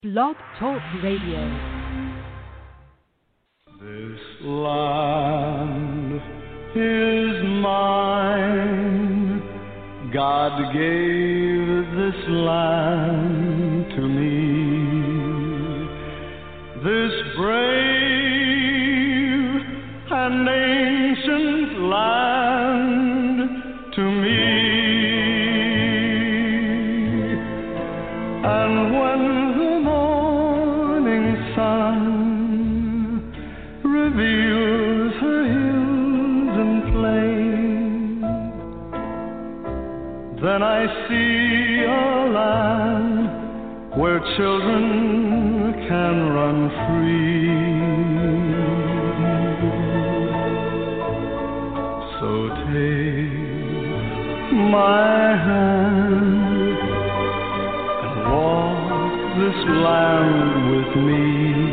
Blog Talk Radio. This land is mine. God gave this land to me. This brave and ancient land to me. And when the morning sun reveals her hills and plains, then I see a land where children can run free. So take my hand and walk this land with me,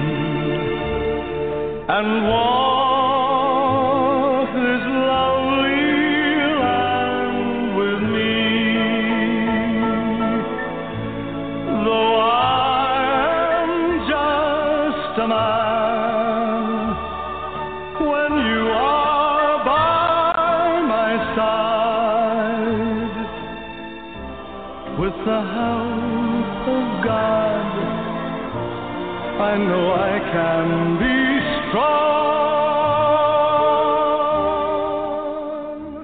and walk this lovely land with me. Though I am just a man, when you are by my side, with the help of God, I know I can be strong.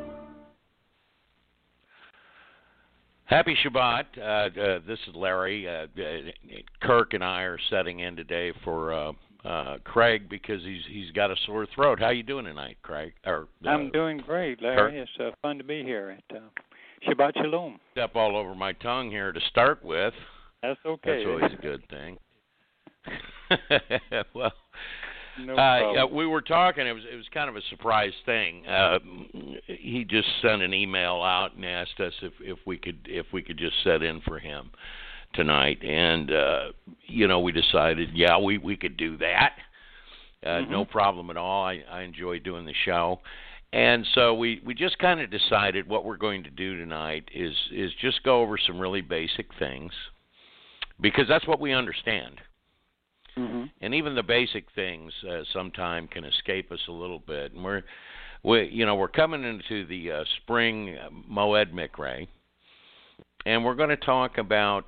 Happy Shabbat. This is Larry. Kirk and I are setting in today for Craig because he's got a sore throat. How you doing tonight, Craig? I'm doing great, Larry. Kirk? It's fun to be here at Shabbat Shalom. Step all over my tongue here to start with. That's okay. That's always a good thing. Well, No problem. we were talking. It was kind of a surprise thing. He just sent an email out and asked us if we could just set in for him tonight, and we decided, we could do that. No problem at all. I enjoy doing the show. And so we just kind of decided what we're going to do tonight is just go over some really basic things, because that's what we understand. Mm-hmm. And even the basic things sometimes can escape us a little bit. And we're coming into the spring Moed Mikre, and we're going to talk about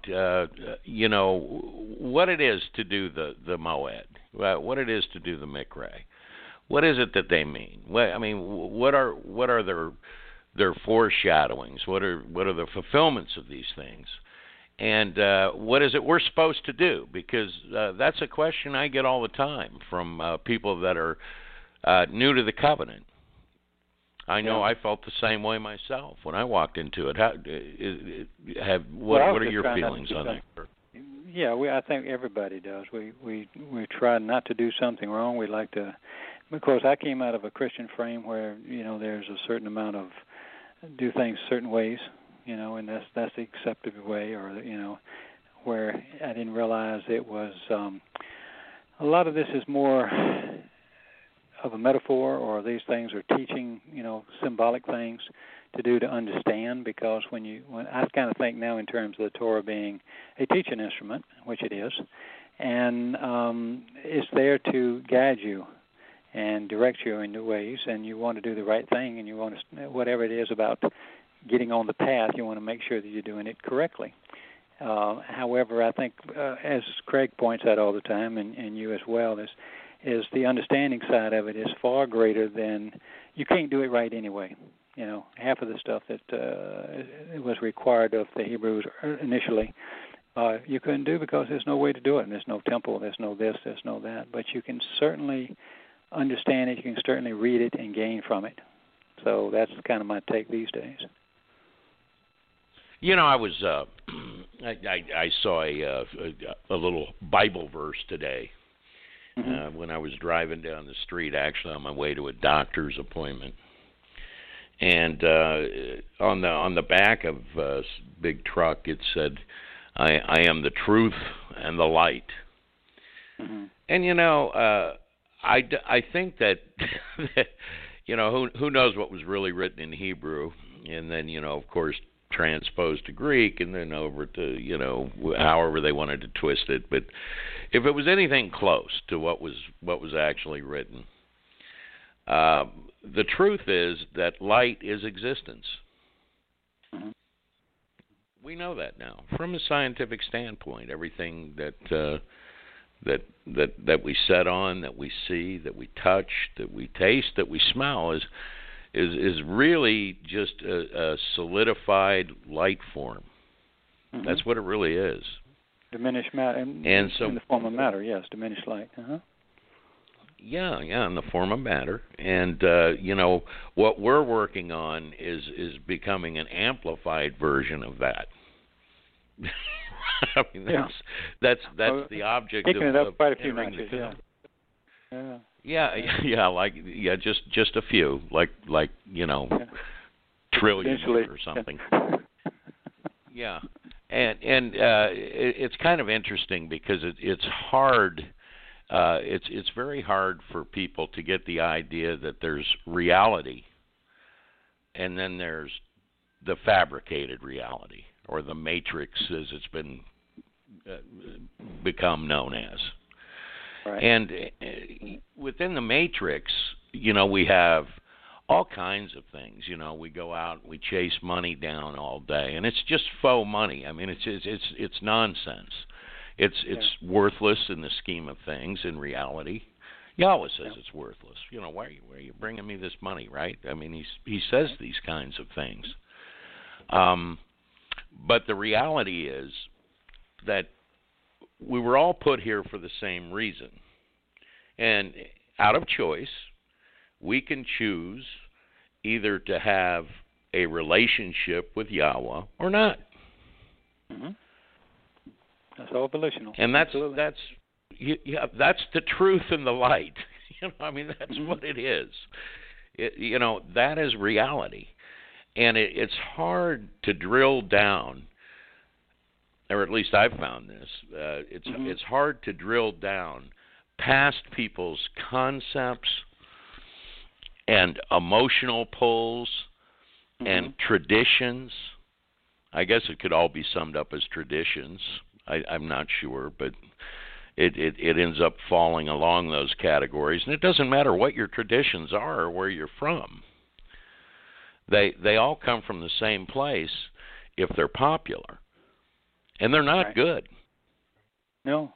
what it is to do the Moed, what it is to do the Mikre. What is it that they mean? What are their foreshadowings? What are the fulfillments of these things? And what is it we're supposed to do? Because that's a question I get all the time from people that are new to the covenant. I know I felt the same way myself when I walked into it. What are your feelings on that? Yeah, I think everybody does. We try not to do something wrong. We like to, because I came out of a Christian frame where there's a certain amount of do things certain ways. And that's the accepted way, or where I didn't realize it was a lot of this is more of a metaphor, or these things are teaching, symbolic things to do to understand. Because when I kind of think now in terms of the Torah being a teaching instrument, which it is, and it's there to guide you and direct you in new ways, and you want to do the right thing, and you want to whatever it is about getting on the path, you want to make sure that you're doing it correctly. However, I think, as Craig points out all the time, and you as well, is the understanding side of it is far greater than, you can't do it right anyway. Half of the stuff that was required of the Hebrews initially, you couldn't do because there's no way to do it, and there's no temple, there's no this, there's no that. But you can certainly understand it, you can certainly read it and gain from it. So that's kind of my take these days. I was I saw a little Bible verse today when I was driving down the street, actually on my way to a doctor's appointment, and on the back of a big truck it said, "I am the truth and the light." Mm-hmm. And I think that who knows what was really written in Hebrew, and then of course transposed to Greek and then over to, however they wanted to twist it. But if it was anything close to what was actually written, the truth is that light is existence. Mm-hmm. We know that now from a scientific standpoint. Everything that we set on, that we see, that we touch, that we taste, that we smell is really just a solidified light form. Mm-hmm. That's what it really is. Diminished matter, and so, in the form of matter, yes, diminished light. Yeah, in the form of matter. And what we're working on is becoming an amplified version of that. I mean, that's the object taking of it up quite a few entering notches, the film. Yeah. Just a few, trillions or something. Yeah, and it's kind of interesting because it's hard. It's very hard for people to get the idea that there's reality, and then there's the fabricated reality, or the matrix, as it's been become known as. Right. And within the matrix, we have all kinds of things. We go out and we chase money down all day, and it's just faux money. I mean, it's nonsense. It's worthless in the scheme of things. In reality, Yahweh says it's worthless. Why are you bringing me this money, right? I mean, he says these kinds of things. But the reality is that we were all put here for the same reason. And out of choice, we can choose either to have a relationship with Yahweh or not. Mm-hmm. That's all volitional. And that's Absolutely. that's the truth and the light. I mean, that's what it is. That is reality. And it's hard to drill down, or at least I've found this. It's hard to drill down past people's concepts and emotional pulls and traditions. I guess it could all be summed up as traditions. I'm not sure, but it ends up falling along those categories. And it doesn't matter what your traditions are or where you're from. They all come from the same place if they're popular. And they're not good. No.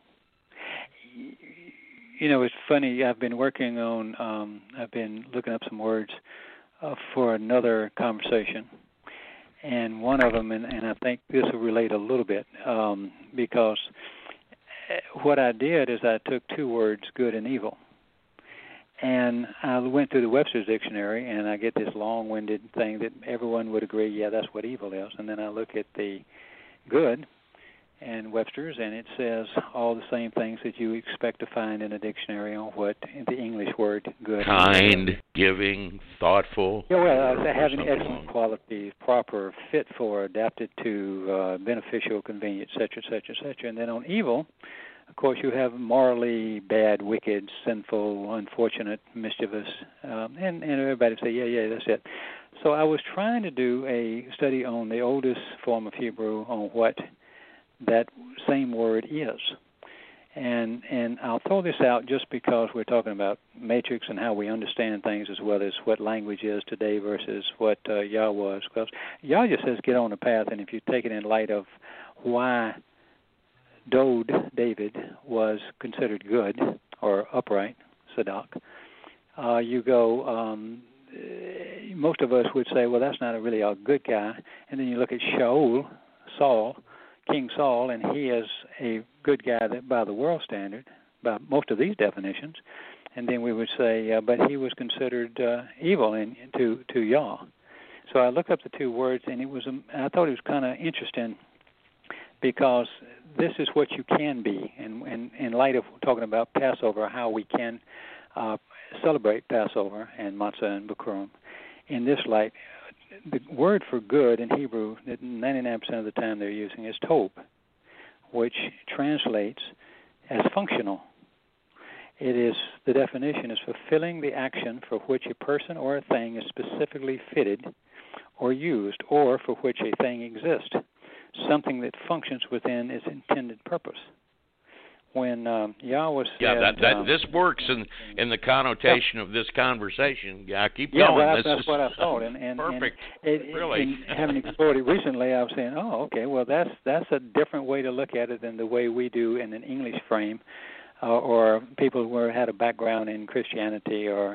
It's funny. I've been working on, I've been looking up some words for another conversation. And one of them, and I think this will relate a little bit, because what I did is I took two words, good and evil. And I went through the Webster's Dictionary, and I get this long-winded thing that everyone would agree, yeah, that's what evil is. And then I look at the good and Webster's, and it says all the same things that you expect to find in a dictionary on what the English word good kind, giving, thoughtful. Yeah, well, having excellent qualities, proper, fit for, adapted to, beneficial, convenient, et cetera, et cetera, et cetera. And then on evil, of course, you have morally bad, wicked, sinful, unfortunate, mischievous, and everybody say, yeah, that's it. So I was trying to do a study on the oldest form of Hebrew on what that same word is. And I'll throw this out just because we're talking about matrix and how we understand things as well as what language is today versus what Yah was. Because Yah just says get on the path, and if you take it in light of why David was considered good or upright, Sadak, you go, most of us would say, well, that's not really a good guy. And then you look at Saul, King Saul, and he is a good guy that by the world standard, by most of these definitions. And then we would say, but he was considered evil to Yah. So I looked up the two words, and I thought it was kind of interesting because this is what you can be. And in light of talking about Passover, how we can celebrate Passover and Matzah and Bikurim, in this light, the word for good in Hebrew that 99% of the time they're using is tov, which translates as functional. The definition is fulfilling the action for which a person or a thing is specifically fitted or used, or for which a thing exists, something that functions within its intended purpose. When Yahweh said... this works in the connotation of this conversation. Yeah, keep going. Yeah, that's what I thought. And perfect. Really. And having explored it recently, I was saying, okay, well, that's a different way to look at it than the way we do in an English frame, or people who had a background in Christianity or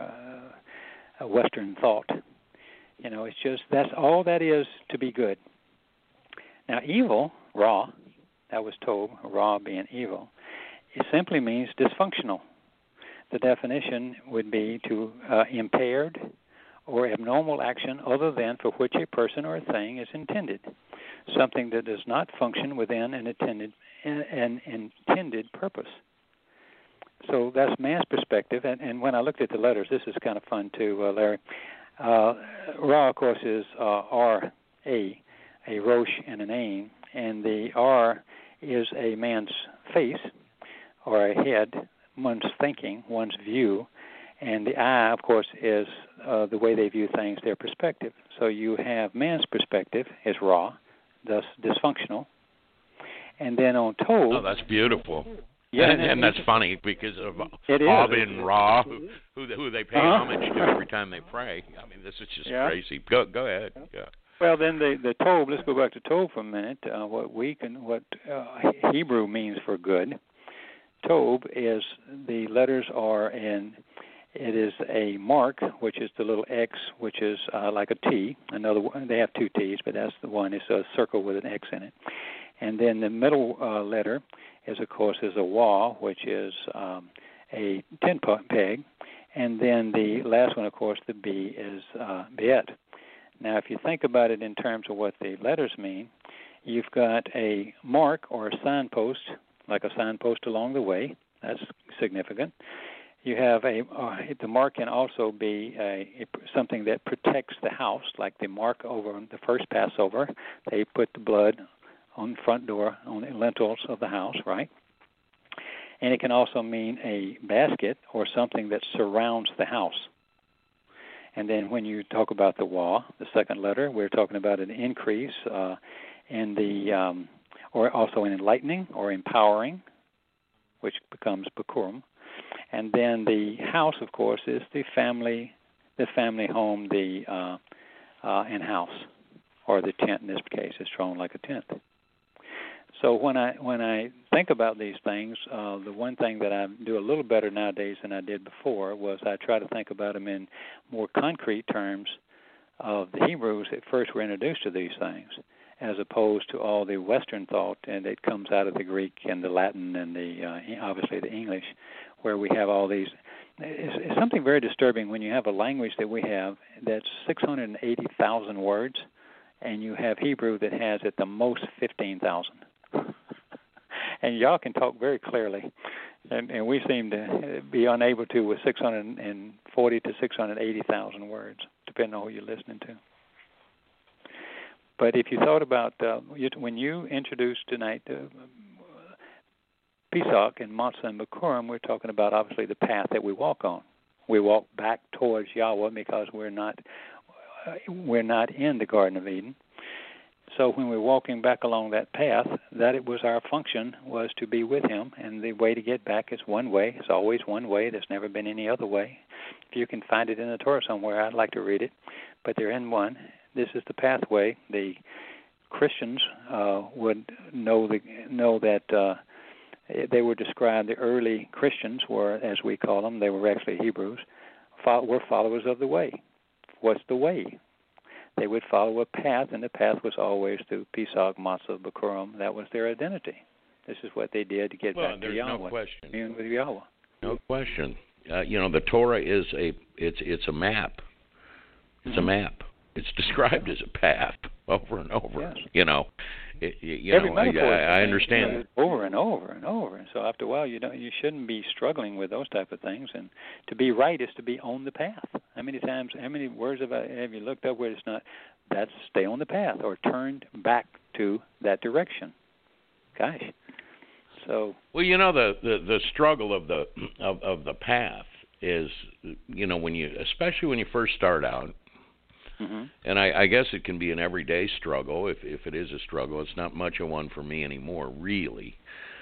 a Western thought. It's just that's all that is to be good. Now, evil, Ra, that was told, Ra being evil, it simply means dysfunctional. The definition would be to impaired or abnormal action other than for which a person or a thing is intended, something that does not function within an intended purpose. So that's man's perspective, and when I looked at the letters, this is kind of fun too, Larry. Ra, of course, is R-A, a Rosh and an Ain, and the R is a man's face or a head, one's thinking, one's view, and the I, of course, is the way they view things, their perspective. So you have man's perspective is Ra, thus dysfunctional, and then on Tov... Oh, that's beautiful. Yeah, and that's funny because of Ab and Ra, who they pay homage to every time they pray. I mean, this is just crazy. Go ahead. Yeah. Well, then the Tov. Let's go back to Tov for a minute. What Hebrew means for good. Tov is the letters are in. It is a mark, which is the little X, which is like a T. Another one. They have two T's, but that's the one. It's a circle with an X in it. And then the middle letter is, of course, a Wa, which is a 10 peg. And then the last one, of course, the B is Bet. Now, if you think about it in terms of what the letters mean, you've got a mark or a signpost, like a signpost along the way. That's significant. You have the mark can also be something that protects the house, like the mark over the first Passover. They put the blood on the front door, on the lintels of the house, right? And it can also mean a basket or something that surrounds the house. And then when you talk about the Wa, the second letter, we're talking about an increase in the, or also an enlightening or empowering, which becomes Bikurim. And then the house, of course, is the family home, the in-house, or the tent in this case is thrown like a tent. So when I think about these things, the one thing that I do a little better nowadays than I did before was I try to think about them in more concrete terms of the Hebrews that first were introduced to these things, as opposed to all the Western thought, and it comes out of the Greek and the Latin and obviously the English, where we have all these. It's something very disturbing when you have a language that we have that's 680,000 words, and you have Hebrew that has at the most 15,000. And y'all can talk very clearly, and we seem to be unable to with 640 to 680,000 words, depending on who you're listening to. But if you thought about when you introduced tonight Pesach and Matzah and Bikurim, we're talking about obviously the path that we walk on. We walk back towards Yahweh because we're not in the Garden of Eden. So when we're walking back along that path, that it was our function was to be with Him, and the way to get back is one way. It's always one way. There's never been any other way. If you can find it in the Torah somewhere, I'd like to read it, but they're in one. This is the pathway. The Christians would know that they were described. The early Christians were, as we call them, they were actually Hebrews, were followers of the way. What's the way? They would follow a path, and the path was always through Pesach, Matzah, Bikurim. That was their identity. This is what they did to get back to Yahweh. No question. Being with Yahweh. No question. The Torah is it's a map. It's a map. It's described as a path over and over. Yes. I understand over and over and over. And so after a while, you shouldn't be struggling with those type of things. And to be right is to be on the path. How many words have you looked up where it's not? That's stay on the path or turned back to that direction. Gosh. So. Well, the struggle of the path is, especially when you first start out. And I guess it can be an everyday struggle. If it is a struggle, it's not much of one for me anymore, really.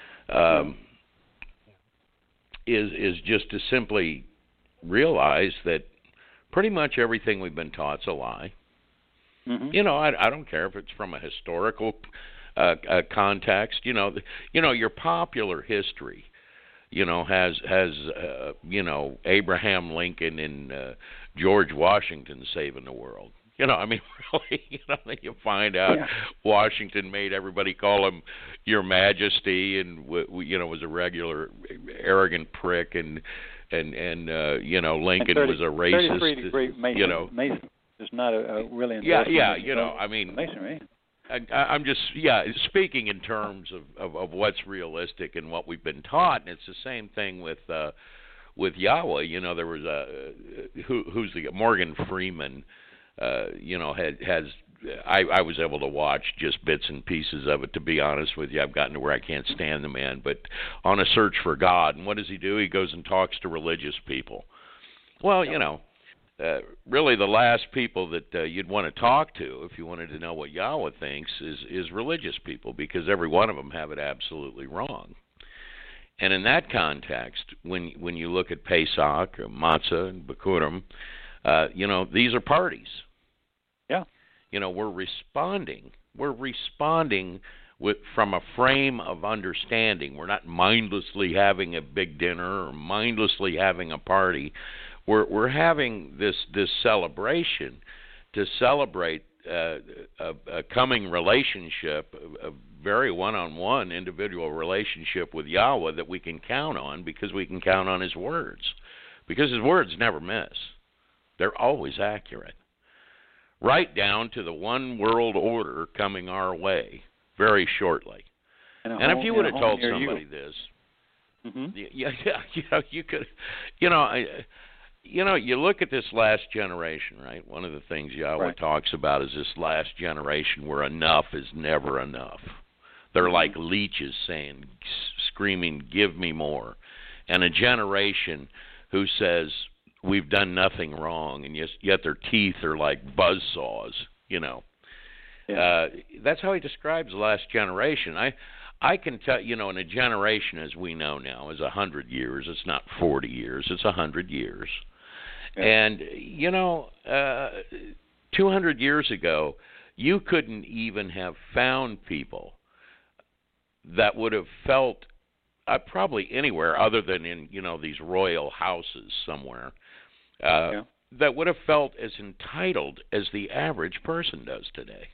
Is just to simply realize that pretty much everything we've been taught's a lie. You know, I don't care if it's from a historical context. You know, your popular history, you know, has you know, Abraham Lincoln and George Washington saving the world. You know, I mean, really, you know, you find out Washington made everybody call him Your Majesty, and you know, was a regular arrogant prick, and you know, Lincoln was a racist. 33-degree Mason, you know, Mason is not a really you know, I mean, Masonry. I'm just speaking in terms of what's realistic and what we've been taught, and it's the same thing with Yahweh. You know, there was who's the Morgan Freeman. You know, I was able to watch just bits and pieces of it, to be honest with you. I've gotten to where I can't stand the man, but on a search for God. And what does he do? He goes and talks to religious people. Well, you know, really the last people that you'd want to talk to if you wanted to know what Yahweh thinks is religious people, because every one of them have it absolutely wrong. And in that context, when you look at Pesach, or Matzah, and Bikurim, you know, these are parties. Yeah. You know, we're responding from a frame of understanding. We're not mindlessly having a big dinner or mindlessly having a party. We're having this celebration to celebrate a coming relationship, a very one-on-one individual relationship with Yahweh that we can count on, because we can count on His words, because His words never miss. They're always accurate, right down to the one world order coming our way very shortly. And if you would have told somebody this, you know, you could, you know, you look at this last generation, right? One of the things Yahweh talks about is this last generation where enough is never enough. They're like leeches screaming, "Give me more," and a generation who says, "We've done nothing wrong," and yet their teeth are like buzzsaws, you know. That's how he describes the last generation. I can tell, you know, in a generation, as we know now, is 100 years. It's not 40 years. It's 100 years. And, you know, 200 years ago, you couldn't even have found people that would have felt probably anywhere other than in, you know, these royal houses somewhere, that would have felt as entitled as the average person does today.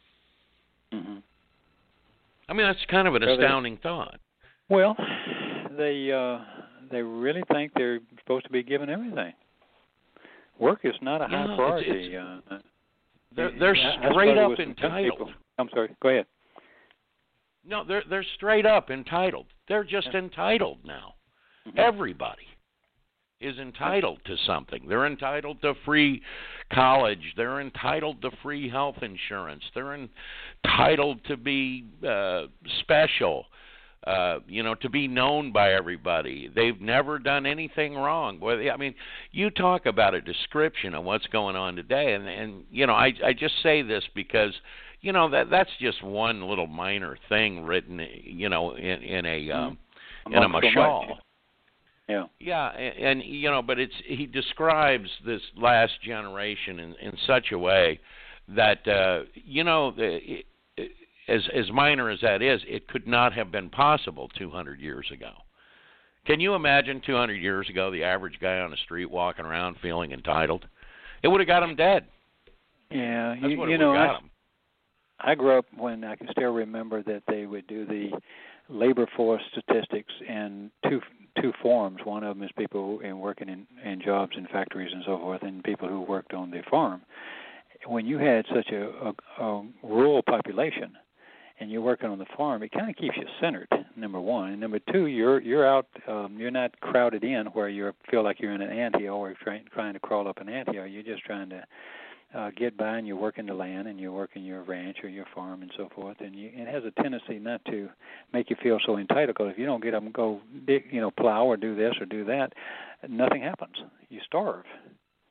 I mean, that's kind of an astounding thought. Well, they really think they're supposed to be given everything. Work is not a high priority. They're straight up entitled. I'm sorry. Go ahead. No, they're straight up entitled. They're just entitled now. Everybody is entitled to something. They're entitled to free college. They're entitled to free health insurance. They're entitled to be special, you know, to be known by everybody. They've never done anything wrong. I mean, you talk about a description of what's going on today, and you know, I just say this because, you know, that's just one little minor thing written, you know, in a mashal. Yeah, and you know, but he describes this last generation in such a way that you know, as minor as that is, it could not have been possible 200 years ago. Can you imagine 200 years ago the average guy on the street walking around feeling entitled? It would have got him dead. Yeah, that's what it would have got him. I grew up when I can still remember that they would do the labor force statistics in two forms. One of them is people working in jobs in factories and so forth, and people who worked on the farm. When you had such a rural population and you're working on the farm, it kind of keeps you centered, number one. And number two, you're out, you're not crowded in where you feel like you're in an anthill or trying to crawl up an anthill. You're just trying to get by, and you're working the land, and you're working your ranch or your farm and so forth. And it has a tendency not to make you feel so entitled, because if you don't get up and go dig, you know, plow or do this or do that, nothing happens. You starve.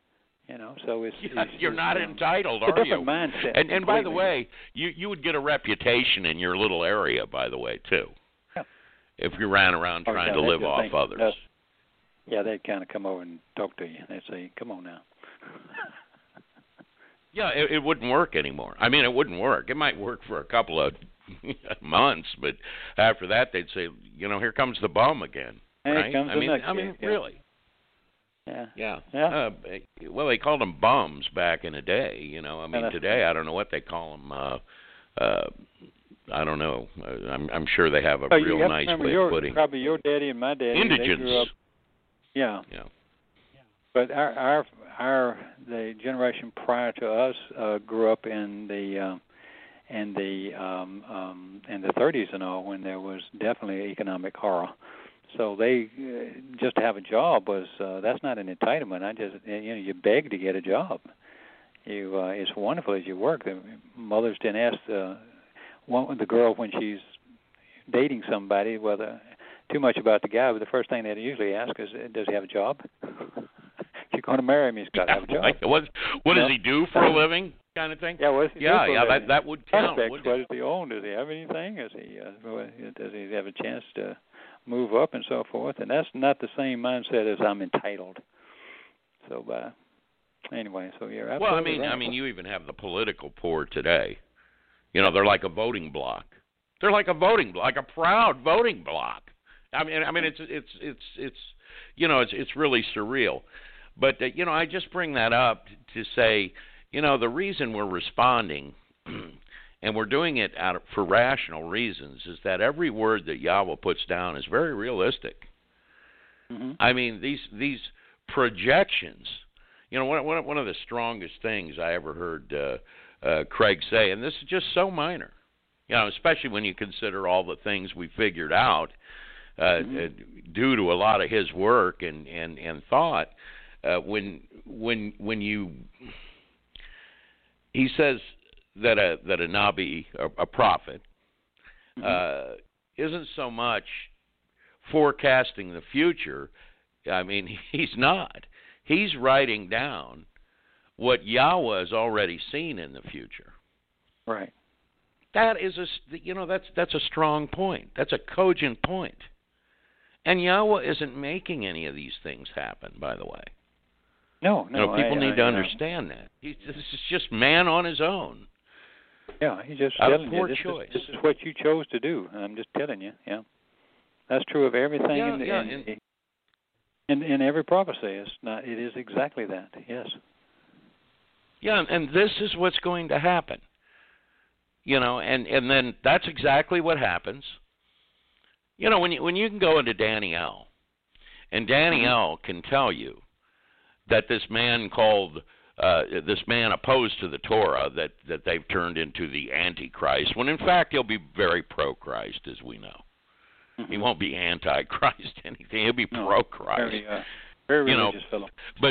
You know, so you're not entitled, are you? It's a different mindset. And by the way, you would get a reputation in your little area, by the way, too. Yeah. If you ran around trying to live off others. Yeah, they'd kind of come over and talk to you. They'd say, "Come on now." Yeah, it wouldn't work anymore. I mean, it wouldn't work. It might work for a couple of months, but after that, they'd say, you know, here comes the bum again. Right? Comes the next really. Yeah. Well, they called them bums back in the day. You know, I mean, today I don't know what they call them. I don't know. I'm sure they have a real nice way of putting. Probably your daddy and my daddy. Indigents. They grew up, yeah. But the generation prior to us grew up in the 30s and all, when there was definitely economic horror. So they just to have a job was that's not an entitlement. You beg to get a job. It's wonderful as you work. The mothers didn't ask the girl when she's dating somebody whether too much about the guy, but the first thing they usually ask is, does he have a job? If you're going to marry him, he's got to have a job. What does he do for a living? Kind of thing. Yeah, what does he do for a living? that would count. What does he own? Does he have anything? Does he have a chance to move up and so forth? And that's not the same mindset as I'm entitled. So, anyway, so you're absolutely right. I mean, you even have the political poor today. You know, they're like a voting bloc. They're like a voting bloc, like a proud voting bloc. I mean, it's you know, it's really surreal. But you know, I just bring that up to say, you know, the reason we're responding, and we're doing it for rational reasons, is that every word that Yahweh puts down is very realistic. Mm-hmm. I mean, these projections. You know, one of the strongest things I ever heard Craig say, and this is just so minor, you know, especially when you consider all the things we figured out due to a lot of his work and thought. He says that a Nabi, a prophet, isn't so much forecasting the future. I mean, he's not. He's writing down what Yahweh has already seen in the future. Right. That is that's a strong point. That's a cogent point. And Yahweh isn't making any of these things happen, by the way. No. People need to understand that. This is just man on his own. Yeah, he's just out telling of poor you choice. This is what you chose to do. I'm just telling you. Yeah, that's true of everything in every prophecy. It is exactly that. Yes. Yeah, and this is what's going to happen. You know, and then that's exactly what happens. You know, when you can go into Daniel, and Daniel can tell you that this man opposed to the Torah, that they've turned into the Antichrist, when in fact he'll be very pro-Christ, as we know. Mm-hmm. He won't be anti-Christ anything. He'll be pro-Christ. Very religious fellow. But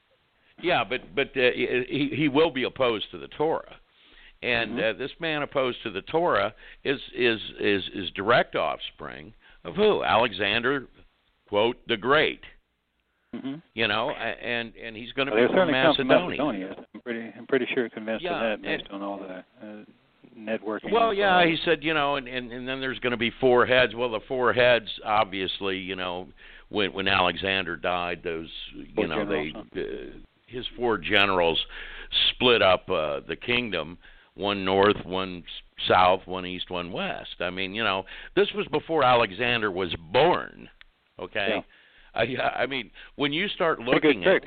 he will be opposed to the Torah. And this man opposed to the Torah is direct offspring of who? Alexander, quote, the Great. Mm-hmm. You know, and he's going to be from Macedonia. I'm pretty sure convinced of that based on all the networking. Well, yeah, he said, you know, and then there's going to be four heads. Well, the four heads, obviously, you know, when Alexander died, those, you know, his four generals split up the kingdom. One north, one south, one east, one west. I mean, you know, this was before Alexander was born, okay? Yeah. I mean, when you start looking at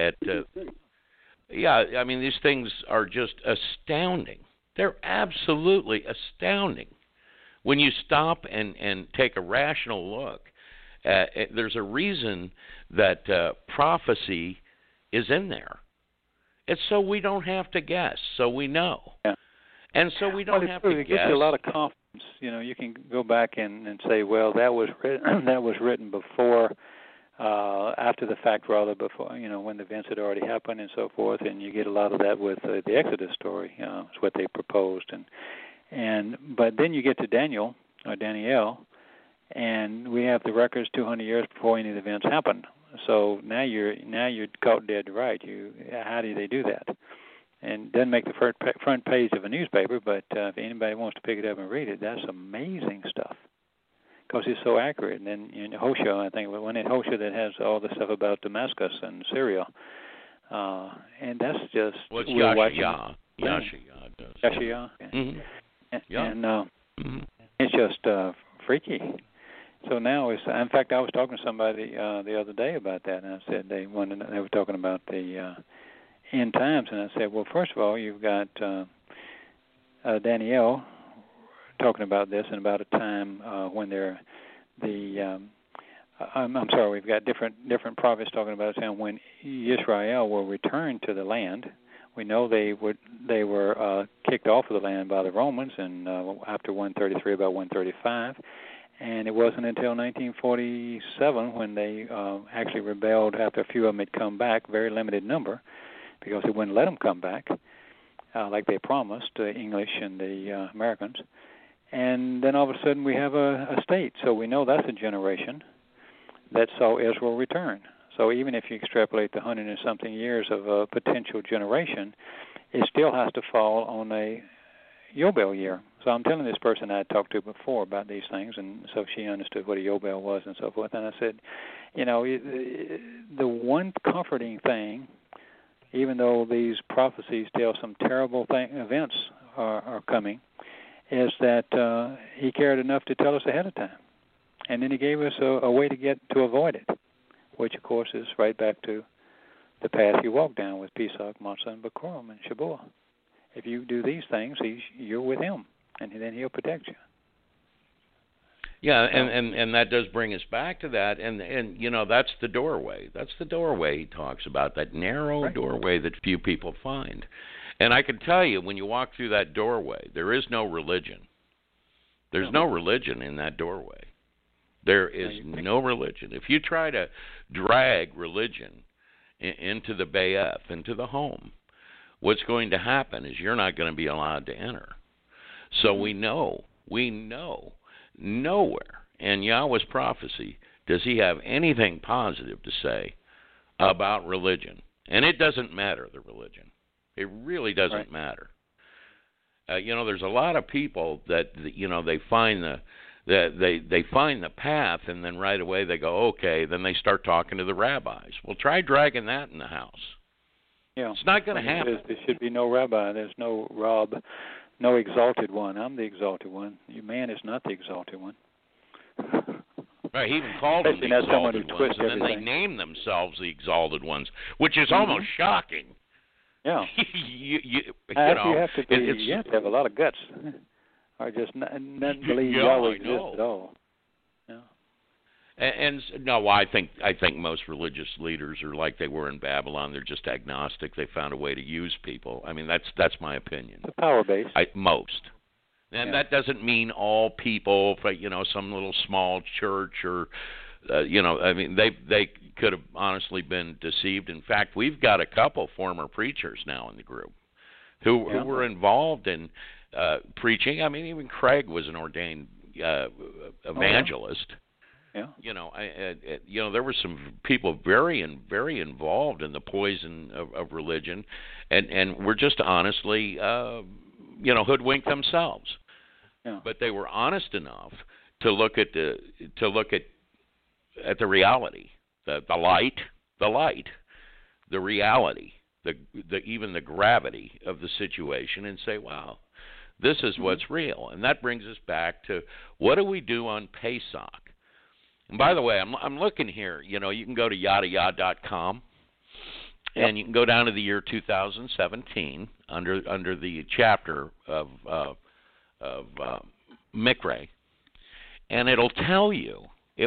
I mean, these things are just astounding. They're absolutely astounding. When you stop and take a rational look, there's a reason that prophecy is in there. It's so we don't have to guess, so we know. Yeah. And so we don't have to guess. It gives you a lot of confidence. You know, you can go back and say, well, that was written before, after the fact, rather, before, you know, when the events had already happened and so forth. And you get a lot of that with the Exodus story. It's what they proposed. But then you get to Daniel, and we have the records 200 years before any of the events happened. So now you're caught dead to right. How do they do that? And it doesn't make the front page of a newspaper, but if anybody wants to pick it up and read it, that's amazing stuff because it's so accurate. And then in Hoshea, I think one in Hoshea that has all the stuff about Damascus and Syria, and that's just Yashaya. Yashaya. Mm-hmm. And it's just freaky. So now it's. In fact, I was talking to somebody the other day about that, and I said they were talking about the end times, and I said, well, first of all, you've got Danielle talking about this and about a time when we've got different prophets talking about a time when Israel will return to the land. We know they were kicked off of the land by the Romans, and after 133, about 135. And it wasn't until 1947 when they actually rebelled after a few of them had come back, very limited number, because they wouldn't let them come back like they promised, the English and the Americans. And then all of a sudden we have a state. So we know that's a generation that saw Israel return. So even if you extrapolate the 100 and something years of a potential generation, it still has to fall on a Yobel year. So I'm telling this person I had talked to before about these things, and so she understood what a Yobel was and so forth. And I said, the one comforting thing, even though these prophecies tell some terrible events are coming, is that he cared enough to tell us ahead of time. And then he gave us a way to avoid it, which, of course, is right back to the path you walk down with Pesach, Matzah, and Bikurim, and Shabuah. If you do these things, you're with him, and then he'll protect you. Yeah, and that does bring us back to that, and that's the doorway. That's the doorway he talks about, that narrow doorway that few people find. And I can tell you, when you walk through that doorway, there is no religion. There's no religion in that doorway. There is no religion. If you try to drag religion into the Bayef, into the home, what's going to happen is you're not going to be allowed to enter. So we know nowhere in Yahweh's prophecy does he have anything positive to say about religion. And it doesn't matter, the religion. It really doesn't matter. There's a lot of people that, they find they find the path, and then right away they go, okay, then they start talking to the rabbis. Well, try dragging that in the house. Yeah. It's not going to happen. There should be no rabbi. There's no Rab, no exalted one. I'm the exalted one. You man is not the exalted one. Right, he even called them the exalted ones, and then they name themselves the exalted ones, which is almost shocking. Yeah. you have to have a lot of guts, or just not believe Yahweh exists at all. Yeah. And no, I think most religious leaders are like they were in Babylon. They're just agnostic. They found a way to use people. I mean, that's my opinion. The power base. Most. And that doesn't mean all people, some little small church or, they could have honestly been deceived. In fact, we've got a couple former preachers now in the group who were involved in preaching. I mean, even Craig was an ordained evangelist. Yeah. There were some people very involved in the poison of religion, and were just honestly, hoodwinked themselves. Yeah. But they were honest enough to look at the reality, the light, the reality, even the gravity of the situation, and say, wow, this is what's real. And that brings us back to, what do we do on Pesach? And by the way, I'm looking here. You can go to yadayah.com, and you can go down to the year 2017 under the chapter of Mikre, and it will tell you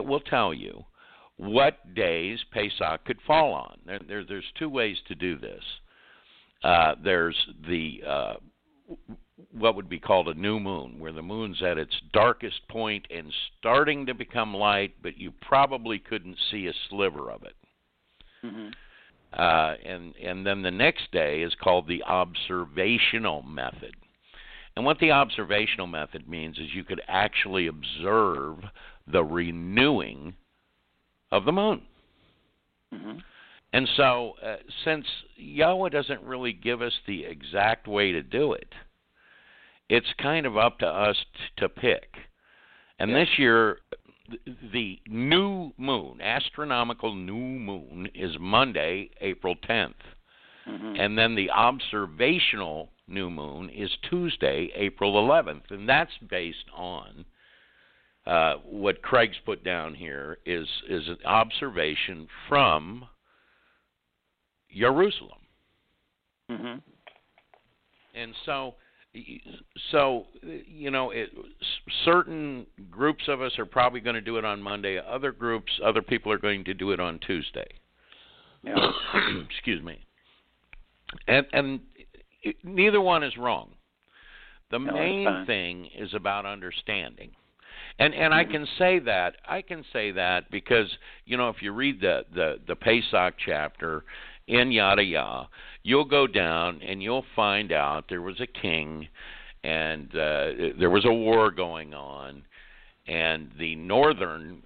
what days Pesach could fall on. There's two ways to do this. There's the what would be called a new moon, where the moon's at its darkest point and starting to become light, but you probably couldn't see a sliver of it. Mm-hmm. And then the next day is called the observational method. And what the observational method means is you could actually observe the renewing of the moon. Mm-hmm. And so, since Yahweh doesn't really give us the exact way to do it, it's kind of up to us to pick. And this year, the new moon, astronomical new moon, is Monday, April 10th. Mm-hmm. And then the observational new moon is Tuesday, April 11th. And that's based on what Craig's put down here is an observation from Jerusalem. Mm-hmm. And so certain groups of us are probably going to do it on Monday. Other people are going to do it on Tuesday. Yeah. Excuse me. And neither one is wrong. The main thing is about understanding. And I can say that. Because, if you read the Pesach chapter in Yada Yah, you'll go down and you'll find out there was a king and there was a war going on, and the northern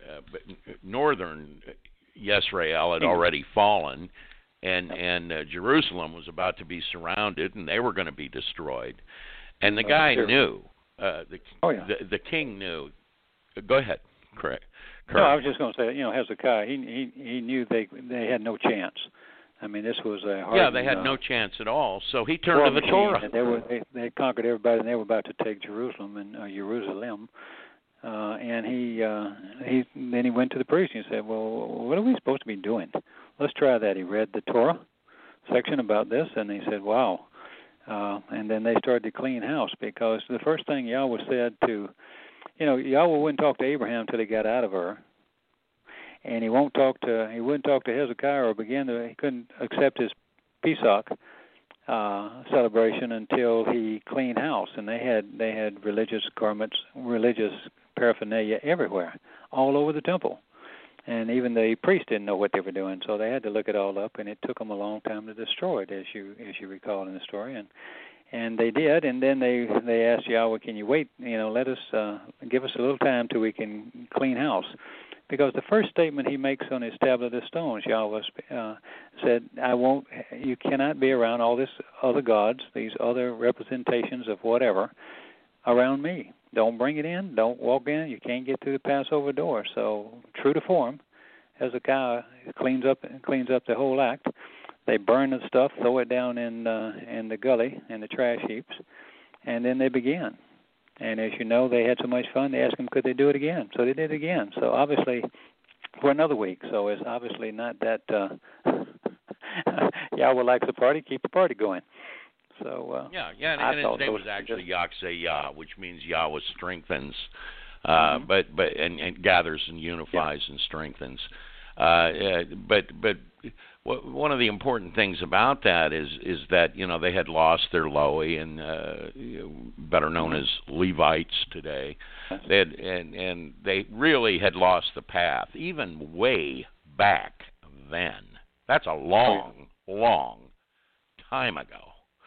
Yisrael had already fallen, and Jerusalem was about to be surrounded, and they were going to be destroyed. And the guy knew. The king knew. Go ahead. Correct. No, I was just going to say, Hezekiah, he knew they had no chance. I mean, this was a hard. They had no chance at all. So he turned to the Torah. And they had conquered everybody, and they were about to take Jerusalem and Jerusalem. And then he went to the priest and he said, "Well, what are we supposed to be doing? Let's try that." He read the Torah section about this, and he said, "Wow." And then they started to clean house, because the first thing Yahweh said to, Yahweh wouldn't talk to Abraham until he got out of Ur. And he wouldn't talk to Hezekiah, or he couldn't accept his Pesach celebration until he cleaned house. And they had religious garments, religious paraphernalia everywhere, all over the temple. And even the priests didn't know what they were doing, so they had to look it all up, and it took them a long time to destroy it, as you recall in the story. And they did, and then they asked Yahweh, "Can you wait? Let us give us a little time till we can clean house." Because the first statement he makes on his tablet of stones, Yahweh said, you cannot be around all this other gods, these other representations of whatever, around me. Don't bring it in. Don't walk in. You can't get through the Passover door. So, true to form, Hezekiah cleans up the whole act. They burn the stuff, throw it down in the gully, in the trash heaps, and then they began. And as you know, they had so much fun, they asked them could they do it again. So they did it again. So obviously, for another week. So it's obviously not that Yahweh likes a party, keep the party going. So and his name was actually Yah, which means Yahweh strengthens, but gathers and unifies and strengthens. But one of the important things about that is that they had lost their Lowy, and better known as Levites today. They had, and they really had lost the path, even way back then. That's a long time ago.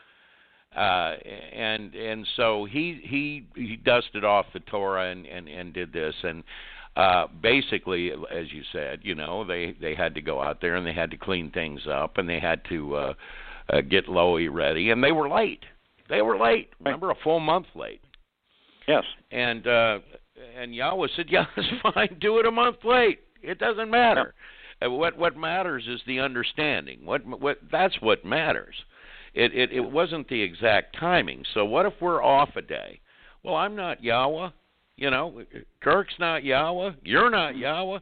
And so he dusted off the Torah and did this, and basically, as you said, they had to go out there and they had to clean things up, and they had to get Lowy ready, and they were late. Remember, a full month late. Yes. And Yahweh said, "Yeah, it's fine. Do it a month late. It doesn't matter. What matters is the understanding. That's what matters. It wasn't the exact timing. So what if we're off a day? Well, I'm not Yahweh. Kirk's not Yahweh. You're not Yahweh.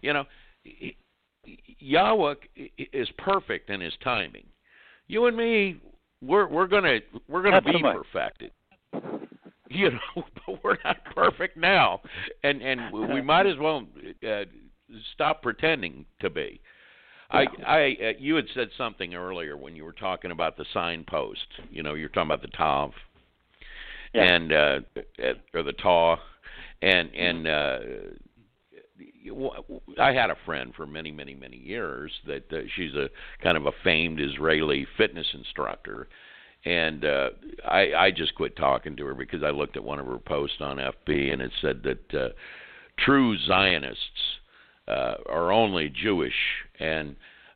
Yahweh is perfect in His timing. You and me, we're gonna be perfected. But we're not perfect now, and we might as well stop pretending to be. You had said something earlier when you were talking about the signpost. You're talking about the Tav, and or the Taw. And I had a friend for many, many, many years that she's a kind of a famed Israeli fitness instructor, and I just quit talking to her because I looked at one of her posts on FB, and it said that true Zionists are only Jewish, and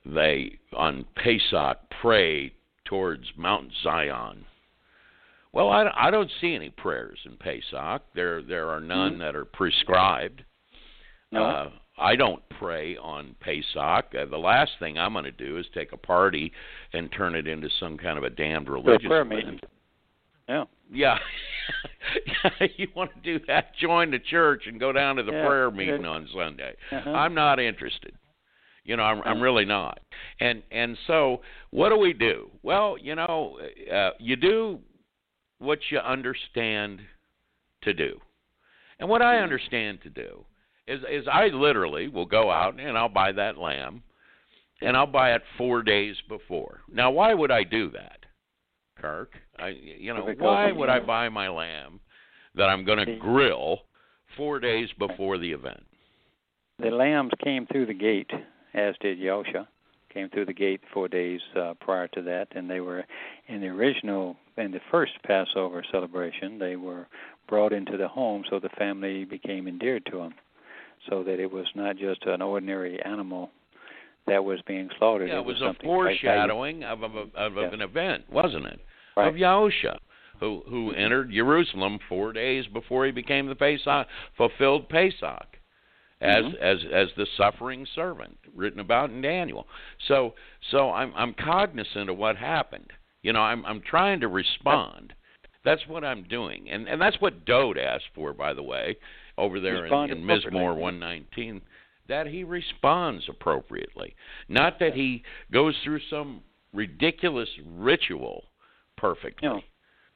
they on Pesach pray towards Mount Zion. Well, I don't see any prayers in Pesach. There are none that are prescribed. No. I don't pray on Pesach. The last thing I'm going to do is take a party and turn it into some kind of a damned religious prayer event. meeting. Yeah. Yeah. You want to do that? Join the church and go down to the prayer meeting on Sunday. I'm not interested. You know, I'm really not. And so what do? Well, you know, you do what you understand to do. And what I understand to do is I literally will go out and I'll buy that lamb, and I'll buy it 4 days before. Now, why would I do that, Kirk? Why would I buy my lamb that I'm going to grill 4 days before the event? The lambs came through the gate, as did Yahusha. Came through the gate 4 days prior to that, and they were in the first Passover celebration. They were brought into the home, so the family became endeared to them, so that it was not just an ordinary animal that was being slaughtered. Yeah, it was a foreshadowing of an event, wasn't it? Right. Of Yahusha, who entered Jerusalem 4 days before he became the Pesach, fulfilled Pesach. As the suffering servant written about in Daniel. So I'm cognizant of what happened. You know, I'm trying to respond. That's what I'm doing. And that's what Dode asked for, by the way, over there in Mizmor 119, that he responds appropriately. Not that he goes through some ridiculous ritual perfectly. No.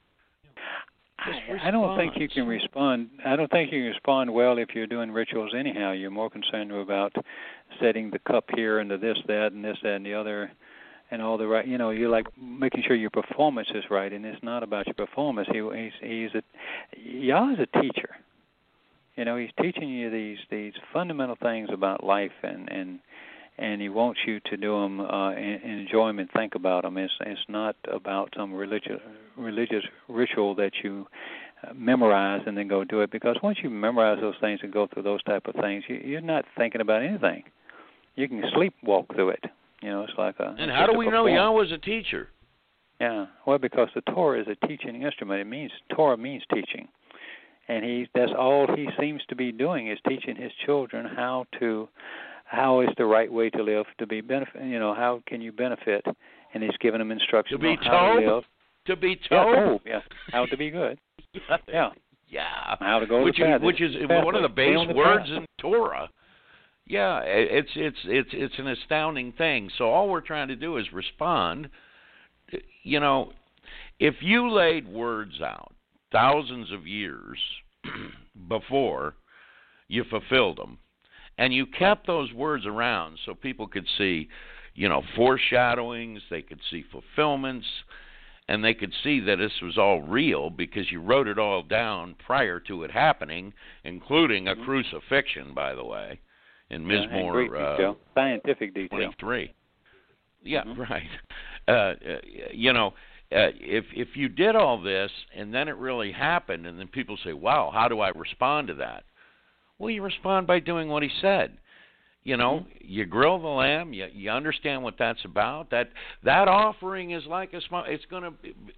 I don't think you can respond. I don't think you can respond well if you're doing rituals anyhow. You're more concerned about setting the cup here and the this, that, and the other, and all the right. You know, you're like making sure your performance is right, and it's not about your performance. Yah is a teacher. You know, he's teaching you these fundamental things about life, and he wants you to do them, enjoy them, and think about them. It's not about some religious ritual that you memorize and then go do it. Because once you memorize those things and go through those type of things, you're not thinking about anything. You can sleepwalk through it. You know, it's like a. And how do we know Yahweh's a teacher? Yeah, well, because the Torah is a teaching instrument. Torah means teaching, and that's all he seems to be doing is teaching his children how is the right way to live, to be benefit. You know, how can you benefit? And he's giving them instructions on how to live. To be told. Yeah, how to be good. Yeah. Yeah. How to go which is one of the base words in Torah. Yeah, it's an astounding thing. So all we're trying to do is respond. You know, if you laid words out thousands of years before you fulfilled them, and you kept those words around so people could see, you know, foreshadowings, they could see fulfillments, and they could see that this was all real because you wrote it all down prior to it happening, including a crucifixion, by the way, in Mizmor scientific detail. 23. Yeah, right. You know, if you did all this and then it really happened, and then people say, wow, how do I respond to that? Well, you respond by doing what he said. You know, you grill the lamb. You understand what that's about. That offering is like a small. It's going to.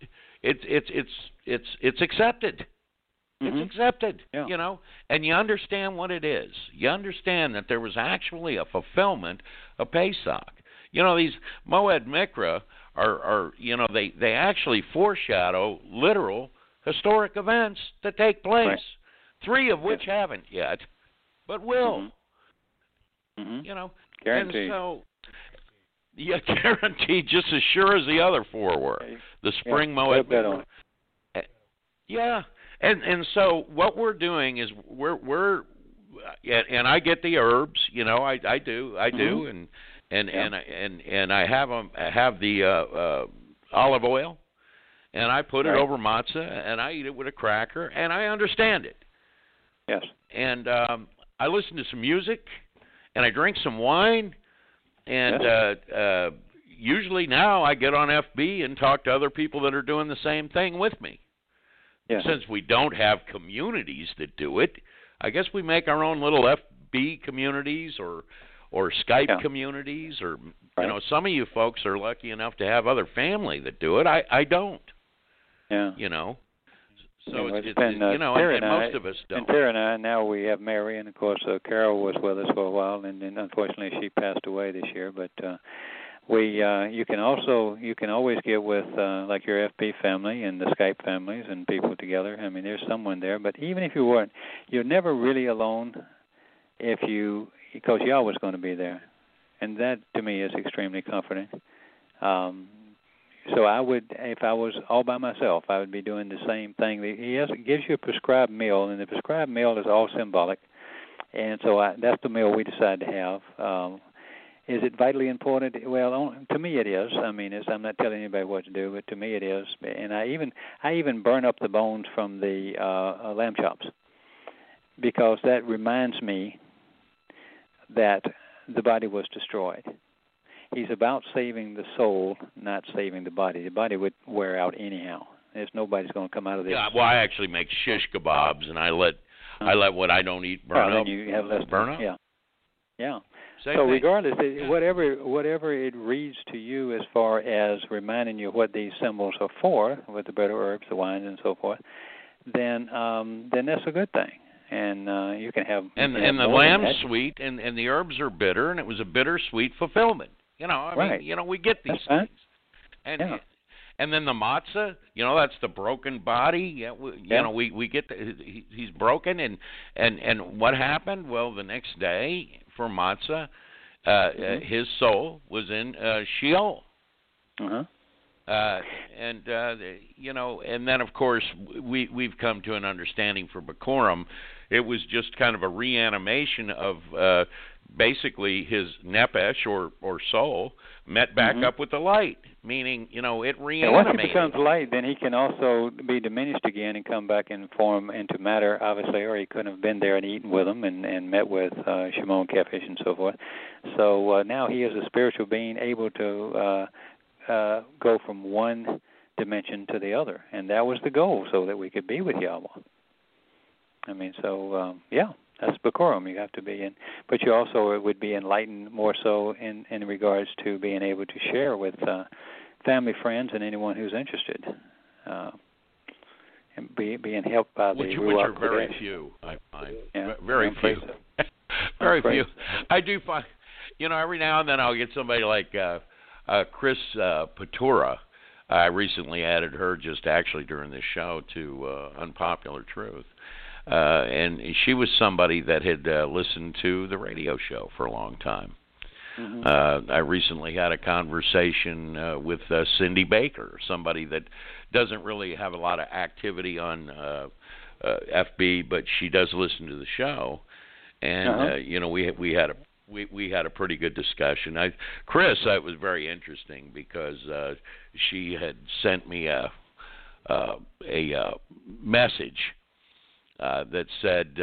It's accepted. It's accepted. Yeah. You know, and you understand what it is. You understand that there was actually a fulfillment of Pesach. You know, these Moed Mikra are you know, they actually foreshadow literal historic events that take place. Right. 3 of which haven't yet, but will. You know, guaranteed. And so, yeah, guaranteed, just as sure as the other 4 were. The spring Moed Mikra. Yeah, and so what we're doing is we're and I get the herbs. You know, I do, and I have the olive oil, and I put it over matzah, and I eat it with a cracker, and I understand it. Yes. And I listen to some music, and I drink some wine, and usually now I get on FB and talk to other people that are doing the same thing with me. Yes. Since we don't have communities that do it, I guess we make our own little FB communities or Skype communities or You know, some of you folks are lucky enough to have other family that do it. I don't. Yeah. You know. So yeah, it's been, you know, and most of us don't. And Tara and I, now we have Mary, and of course Carol was with us for a while, and then unfortunately she passed away this year. But you can always get with like your FB family and the Skype families and people together. I mean, there's someone there. But even if you weren't, you're never really alone because you're always going to be there, and that to me is extremely comforting. So I would, if I was all by myself, I would be doing the same thing. He gives you a prescribed meal, and the prescribed meal is all symbolic. And so that's the meal we decided to have. Is it vitally important? Well, to me it is. I mean, I'm not telling anybody what to do, but to me it is. And I even burn up the bones from the lamb chops because that reminds me that the body was destroyed. He's about saving the soul, not saving the body. The body would wear out anyhow. Nobody's going to come out of this. Yeah, well, I actually make shish kebabs, and I let what I don't eat burn up. Then you have less burn up. Yeah, yeah. Same so thing. regardless, whatever it reads to you as far as reminding you what these symbols are for, with the bitter herbs, the wines, and so forth, then that's a good thing. And you can have and the lamb's sweet, and the herbs are bitter, and it was a bittersweet fulfillment. You know, I mean, you know, we get these things. And then the matzah, you know, that's the broken body. You know, we get he's broken, and what happened? Well, the next day for matzah, his soul was in Sheol. And you know, and then of course we've come to an understanding for Bikurim. It was just kind of a reanimation of basically his nephesh or soul met back up with the light, meaning, you know, it reanimated. Once he becomes light, then he can also be diminished again and come back and form into matter, obviously, or he couldn't have been there and eaten with them and met with Shimon, Kefish, and so forth. So now he is a spiritual being able to go from one dimension to the other, and that was the goal, so that we could be with Yahweh. I mean, so, that's Bikurim. You have to be in, but you also would be enlightened more so in regards to being able to share with family, friends, and anyone who's interested, and being helped by the which Ruach are very Kodesh. few, I find. Yeah, very few. Very few. I do find, you know, every now and then I'll get somebody like Chris Patura. I recently added her just actually during this show to Unpopular Truth. And she was somebody that had listened to the radio show for a long time. I recently had a conversation with Cindy Baker, somebody that doesn't really have a lot of activity on FB, but she does listen to the show. And you know, we had a pretty good discussion. Chris, it was very interesting because she had sent me a message. That said,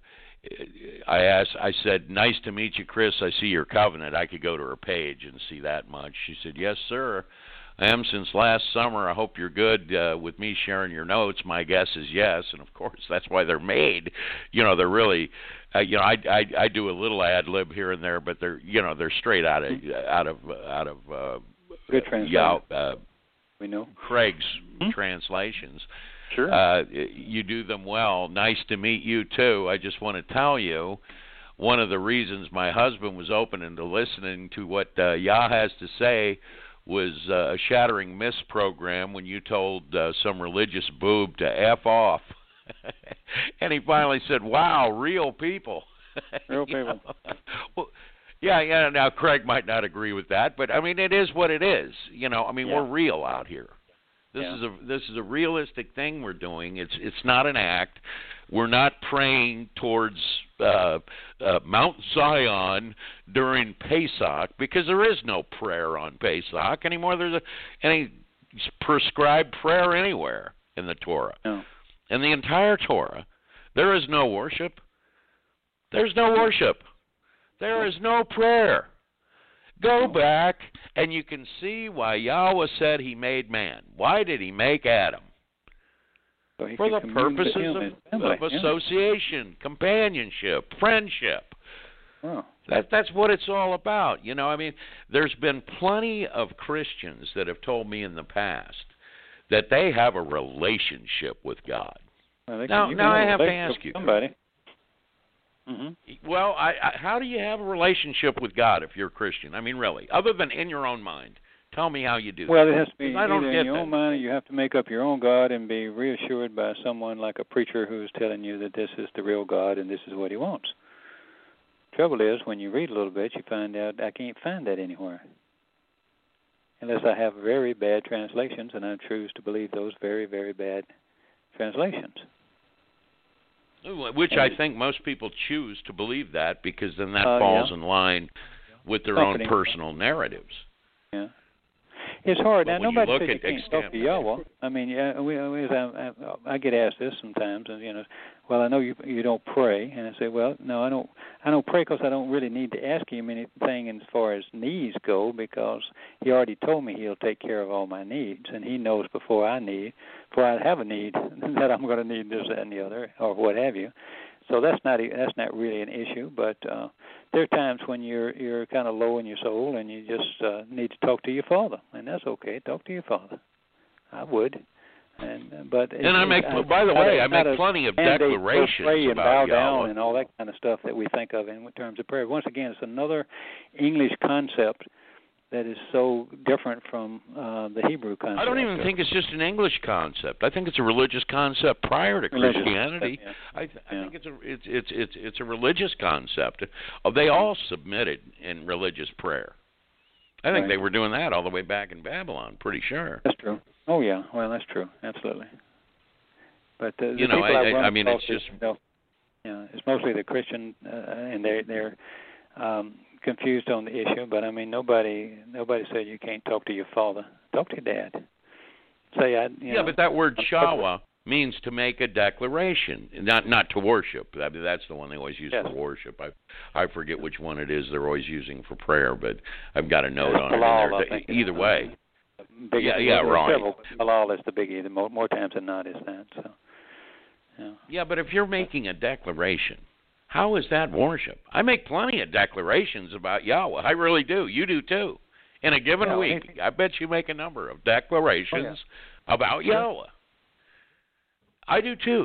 I said, "Nice to meet you, Chris. I see your covenant." I could go to her page and see that much. She said, "Yes, sir. I am since last summer. I hope you're good with me sharing your notes. My guess is yes." And of course, that's why they're made. You know, they're really, you know, I do a little ad lib here and there, but they're straight out of good translation. We know Craig's translations. Sure. You do them well. Nice to meet you, too. I just want to tell you, one of the reasons my husband was open to listening to what Yah has to say was a Shattering Myths program when you told some religious boob to F off. And he finally said, "Wow, real people." Real people. Well, yeah, now Craig might not agree with that, but, I mean, it is what it is. You know, I mean, we're real out here. This is a realistic thing we're doing. It's not an act. We're not praying towards Mount Zion during Pesach because there is no prayer on Pesach anymore. There's any prescribed prayer anywhere in the Torah. No. In the entire Torah, there is no worship. There's no worship. There is no prayer. Go back, and you can see why Yahweh said he made man. Why did he make Adam? So for the purposes of association, companionship, friendship. Oh. That's what it's all about. You know, I mean, there's been plenty of Christians that have told me in the past that they have a relationship with God. Well, now I have to ask you, somebody. Mm-hmm. Well, how do you have a relationship with God if you're a Christian? I mean, really, other than in your own mind. Tell me how you do Well, that. it has to be either in your that. own mind, or you have to make up your own God and be reassured by someone like a preacher who's telling you that this is the real God and this is what he wants. Trouble is, when you read a little bit, you find out I can't find that anywhere. Unless I have very bad translations, and I choose to believe those very, very bad translations. Which I think most people choose to believe that, because then that falls in line with their own personal narratives. Yeah. It's hard. But now, nobody says you at can't talk to Yahweh. I mean, I get asked this sometimes, and well, I know you don't pray, and I say, well, no, I don't pray because I don't really need to ask him anything as far as needs go, because he already told me he'll take care of all my needs, and he knows before I have a need that I'm going to need this, that, and the other, or what have you. So that's not really an issue, but there are times when you're kind of low in your soul and you just need to talk to your Father, and that's okay. Talk to your Father. I would, but I make plenty of declarations pray and about bow down Yahweh and all that kind of stuff that we think of in terms of prayer. Once again, it's another English concept that is so different from the Hebrew concept. I don't even think it's just an English concept. I think it's a religious concept prior to Christianity. Yeah. I think it's a religious concept. They all submitted in religious prayer. I think they were doing that all the way back in Babylon. Pretty sure. That's true. Oh yeah, well that's true. Absolutely. But I mean, it's just it's mostly the Christian, and they're confused on the issue, but I mean, nobody said you can't talk to your father. Talk to your dad. But that word shawa means to make a declaration, not to worship. I mean, that's the one they always use for worship. I forget which one it is they're always using for prayer, but I've got a note on it in there. Either way. Right. Halal is the biggie. The more times than not is that. So. Yeah, but if you're making a declaration, how is that worship? I make plenty of declarations about Yahweh. I really do. You do too. In a given week, I bet you make a number of declarations about Yahweh. I do too.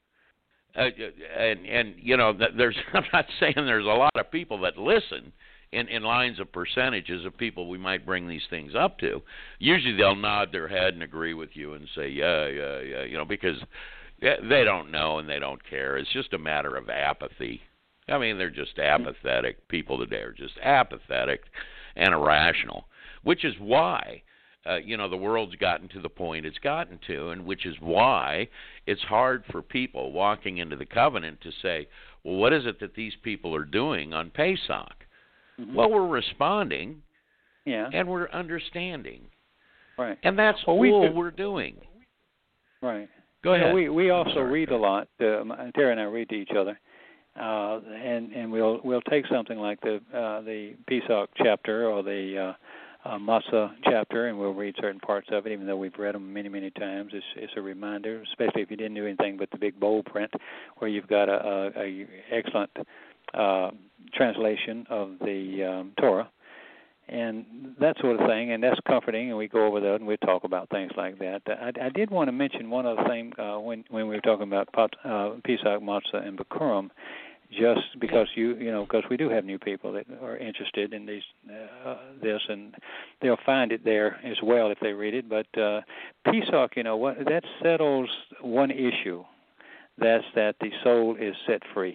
And there's I'm not saying there's a lot of people that listen in lines of percentages of people we might bring these things up to. Usually they'll nod their head and agree with you and say, yeah, because they don't know and they don't care. It's just a matter of apathy. I mean, they're just apathetic. People today are just apathetic and irrational, which is why, the world's gotten to the point it's gotten to, and which is why it's hard for people walking into the covenant to say, well, what is it that these people are doing on Pesach? Mm-hmm. Well, we're responding, and we're understanding. Right. And that's all we're doing. Right. Go ahead. We also read a lot. Terry and I read to each other, and we'll take something like the Pesach chapter or the Matzah chapter, and we'll read certain parts of it, even though we've read them many, many times. It's a reminder, especially if you didn't do anything but the big bold print, where you've got a excellent translation of the Torah. And that sort of thing, and that's comforting, and we go over that and we talk about things like that. I did want to mention one other thing when we were talking about Pesach, Matzah, and Bikurim, just because because we do have new people that are interested in this, and they'll find it there as well if they read it. But Pesach, that settles one issue. That's that the soul is set free.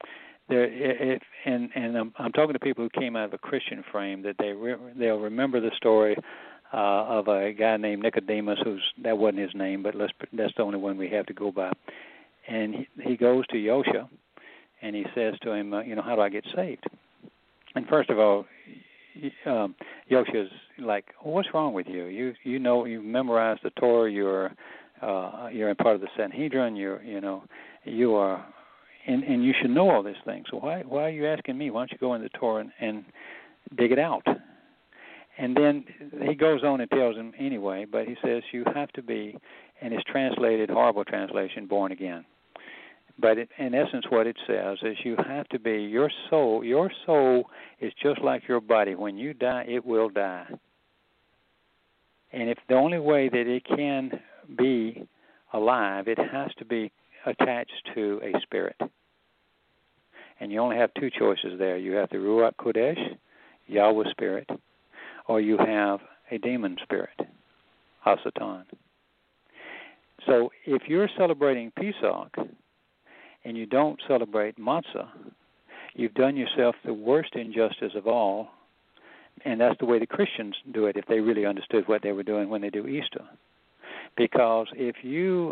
And I'm talking to people who came out of a Christian frame, that they'll remember the story of a guy named Nicodemus, that wasn't his name, but that's the only one we have to go by. And he goes to Yosha, and he says to him, how do I get saved? And first of all, Yosha's like, what's wrong with you? You've memorized the Torah. You're in part of the Sanhedrin. You are. And you should know all these things. So why are you asking me? Why don't you go in the Torah and dig it out? And then he goes on and tells him anyway, but he says you have to be, and it's translated, horrible translation, born again. But in essence, what it says is you have to be your soul. Your soul is just like your body. When you die, it will die. And if the only way that it can be alive, it has to be attached to a spirit. And you only have two choices there. You have the Ruach Kodesh, Yahweh spirit, or you have a demon spirit, Hasatan. So if you're celebrating Pesach and you don't celebrate Matzah, you've done yourself the worst injustice of all, and that's the way the Christians do it if they really understood what they were doing when they do Easter. Because if you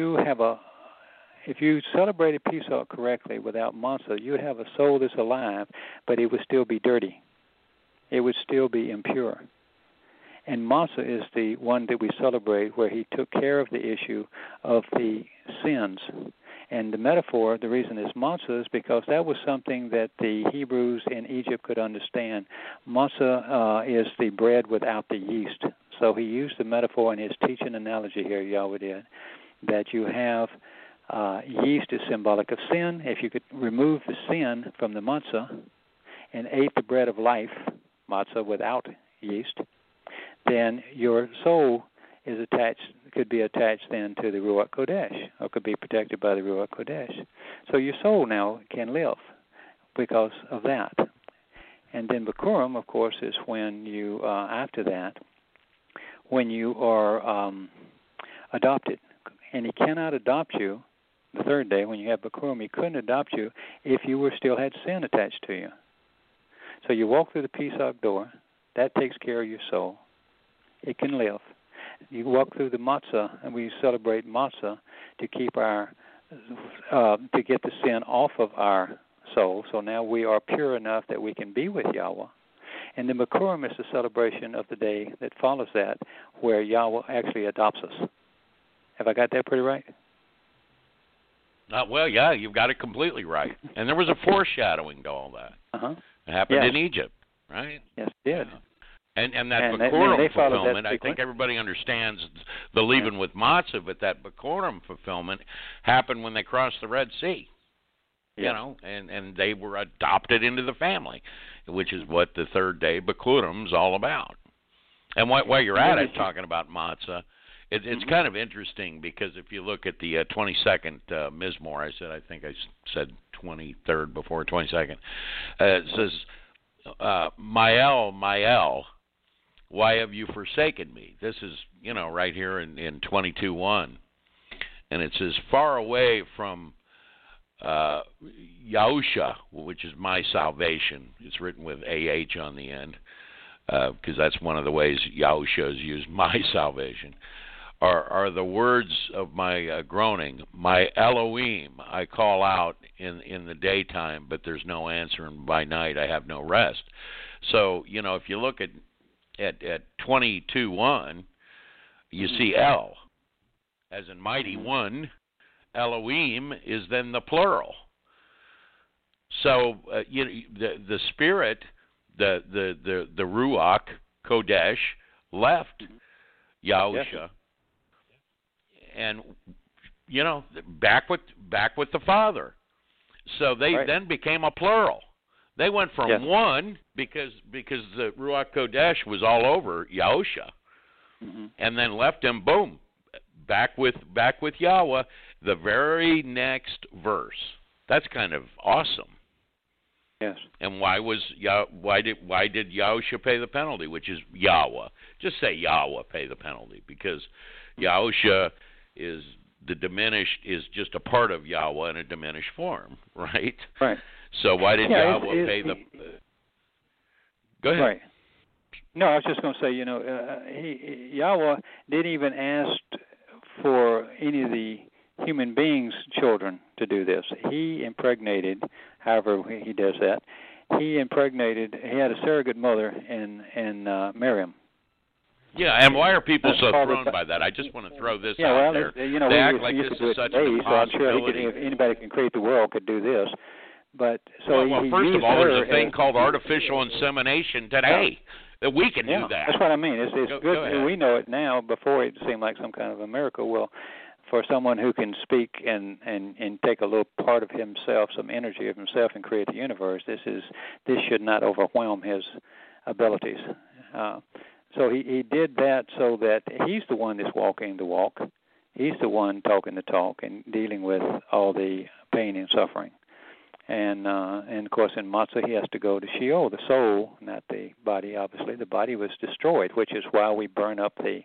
celebrated Pesach correctly without Matzah, you would have a soul that's alive, but it would still be dirty. It would still be impure. And Matzah is the one that we celebrate where he took care of the issue of the sins. And the metaphor, the reason it's matzah is because that was something that the Hebrews in Egypt could understand. Matzah is the bread without the yeast. So he used the metaphor in his teaching analogy here, Yahweh did, that you have yeast is symbolic of sin. If you could remove the sin from the matzah and ate the bread of life, matzah without yeast, then your soul is attached, could be attached then to the Ruach Kodesh, or could be protected by the Ruach Kodesh. So your soul now can live because of that. And then Bikurim, of course, is when you, after that, when you are adopted. And he cannot adopt you the third day when you have Bikurim. He couldn't adopt you if you still had sin attached to you. So you walk through the Pesach door. That takes care of your soul. It can live. You walk through the matzah, and we celebrate matzah to keep our, to get the sin off of our soul. So now we are pure enough that we can be with Yahweh. And the Bikurim is the celebration of the day that follows that, where Yahweh actually adopts us. Have I got that pretty right? Well, yeah, you've got it completely right. And there was a foreshadowing to all that. Uh-huh. It happened in Egypt, right? Yes, it did. Yeah. And that Bikurim fulfillment, I think everybody understands the leaving with matzah, but that Bikurim fulfillment happened when they crossed the Red Sea. You know, and they were adopted into the family, which is what the third day Bikurim's all about. And while you're at it, talking about matzah, it's kind of interesting because if you look at the 22nd Mizmor, I think I said 23rd before 22nd, it says, Mael, Mael, why have you forsaken me? This is, right here in 22:1. And it says, far away from Yahusha, which is my salvation. It's written with AH on the end because that's one of the ways Yahusha is used, my salvation. Are the words of my groaning, my Elohim, I call out in the daytime, but there's no answer, and by night I have no rest. So, if you look at 22:1, you see El, as in mighty one. Elohim is then the plural. So, the spirit, the Ruach Kodesh left Yahusha. Yes. And back with the Father, so they then became a plural. They went from one because the Ruach Kodesh was all over Yahusha, and then left him. Boom, back with Yahweh. The very next verse. That's kind of awesome. Yes. And why did Yahusha pay the penalty? Which is Yahweh. Just say Yahweh pay the penalty because Yahusha is just a part of Yahweh in a diminished form, right? Right. So why did Yahweh pay the? Go ahead. Right. No, I was just going to say, Yahweh didn't even ask for any of the human beings' children to do this. He impregnated, however he does that. He had a surrogate mother in Miriam. Yeah, and why are people so thrown by that? I just want to throw this out there. They act like this is such an impossibility. So I'm sure anybody can create the world could do this. But first of all, there's a thing called artificial insemination today. That we can do that. That's what I mean. It's good. We know it now. Before it seemed like some kind of a miracle. Well, for someone who can speak and take a little part of himself, some energy of himself, and create the universe, this should not overwhelm his abilities. So he did that so that he's the one that's walking the walk. He's the one talking the talk and dealing with all the pain and suffering. And of course, in Matzah, he has to go to Sheol, the soul, not the body. Obviously, the body was destroyed, which is why we burn up the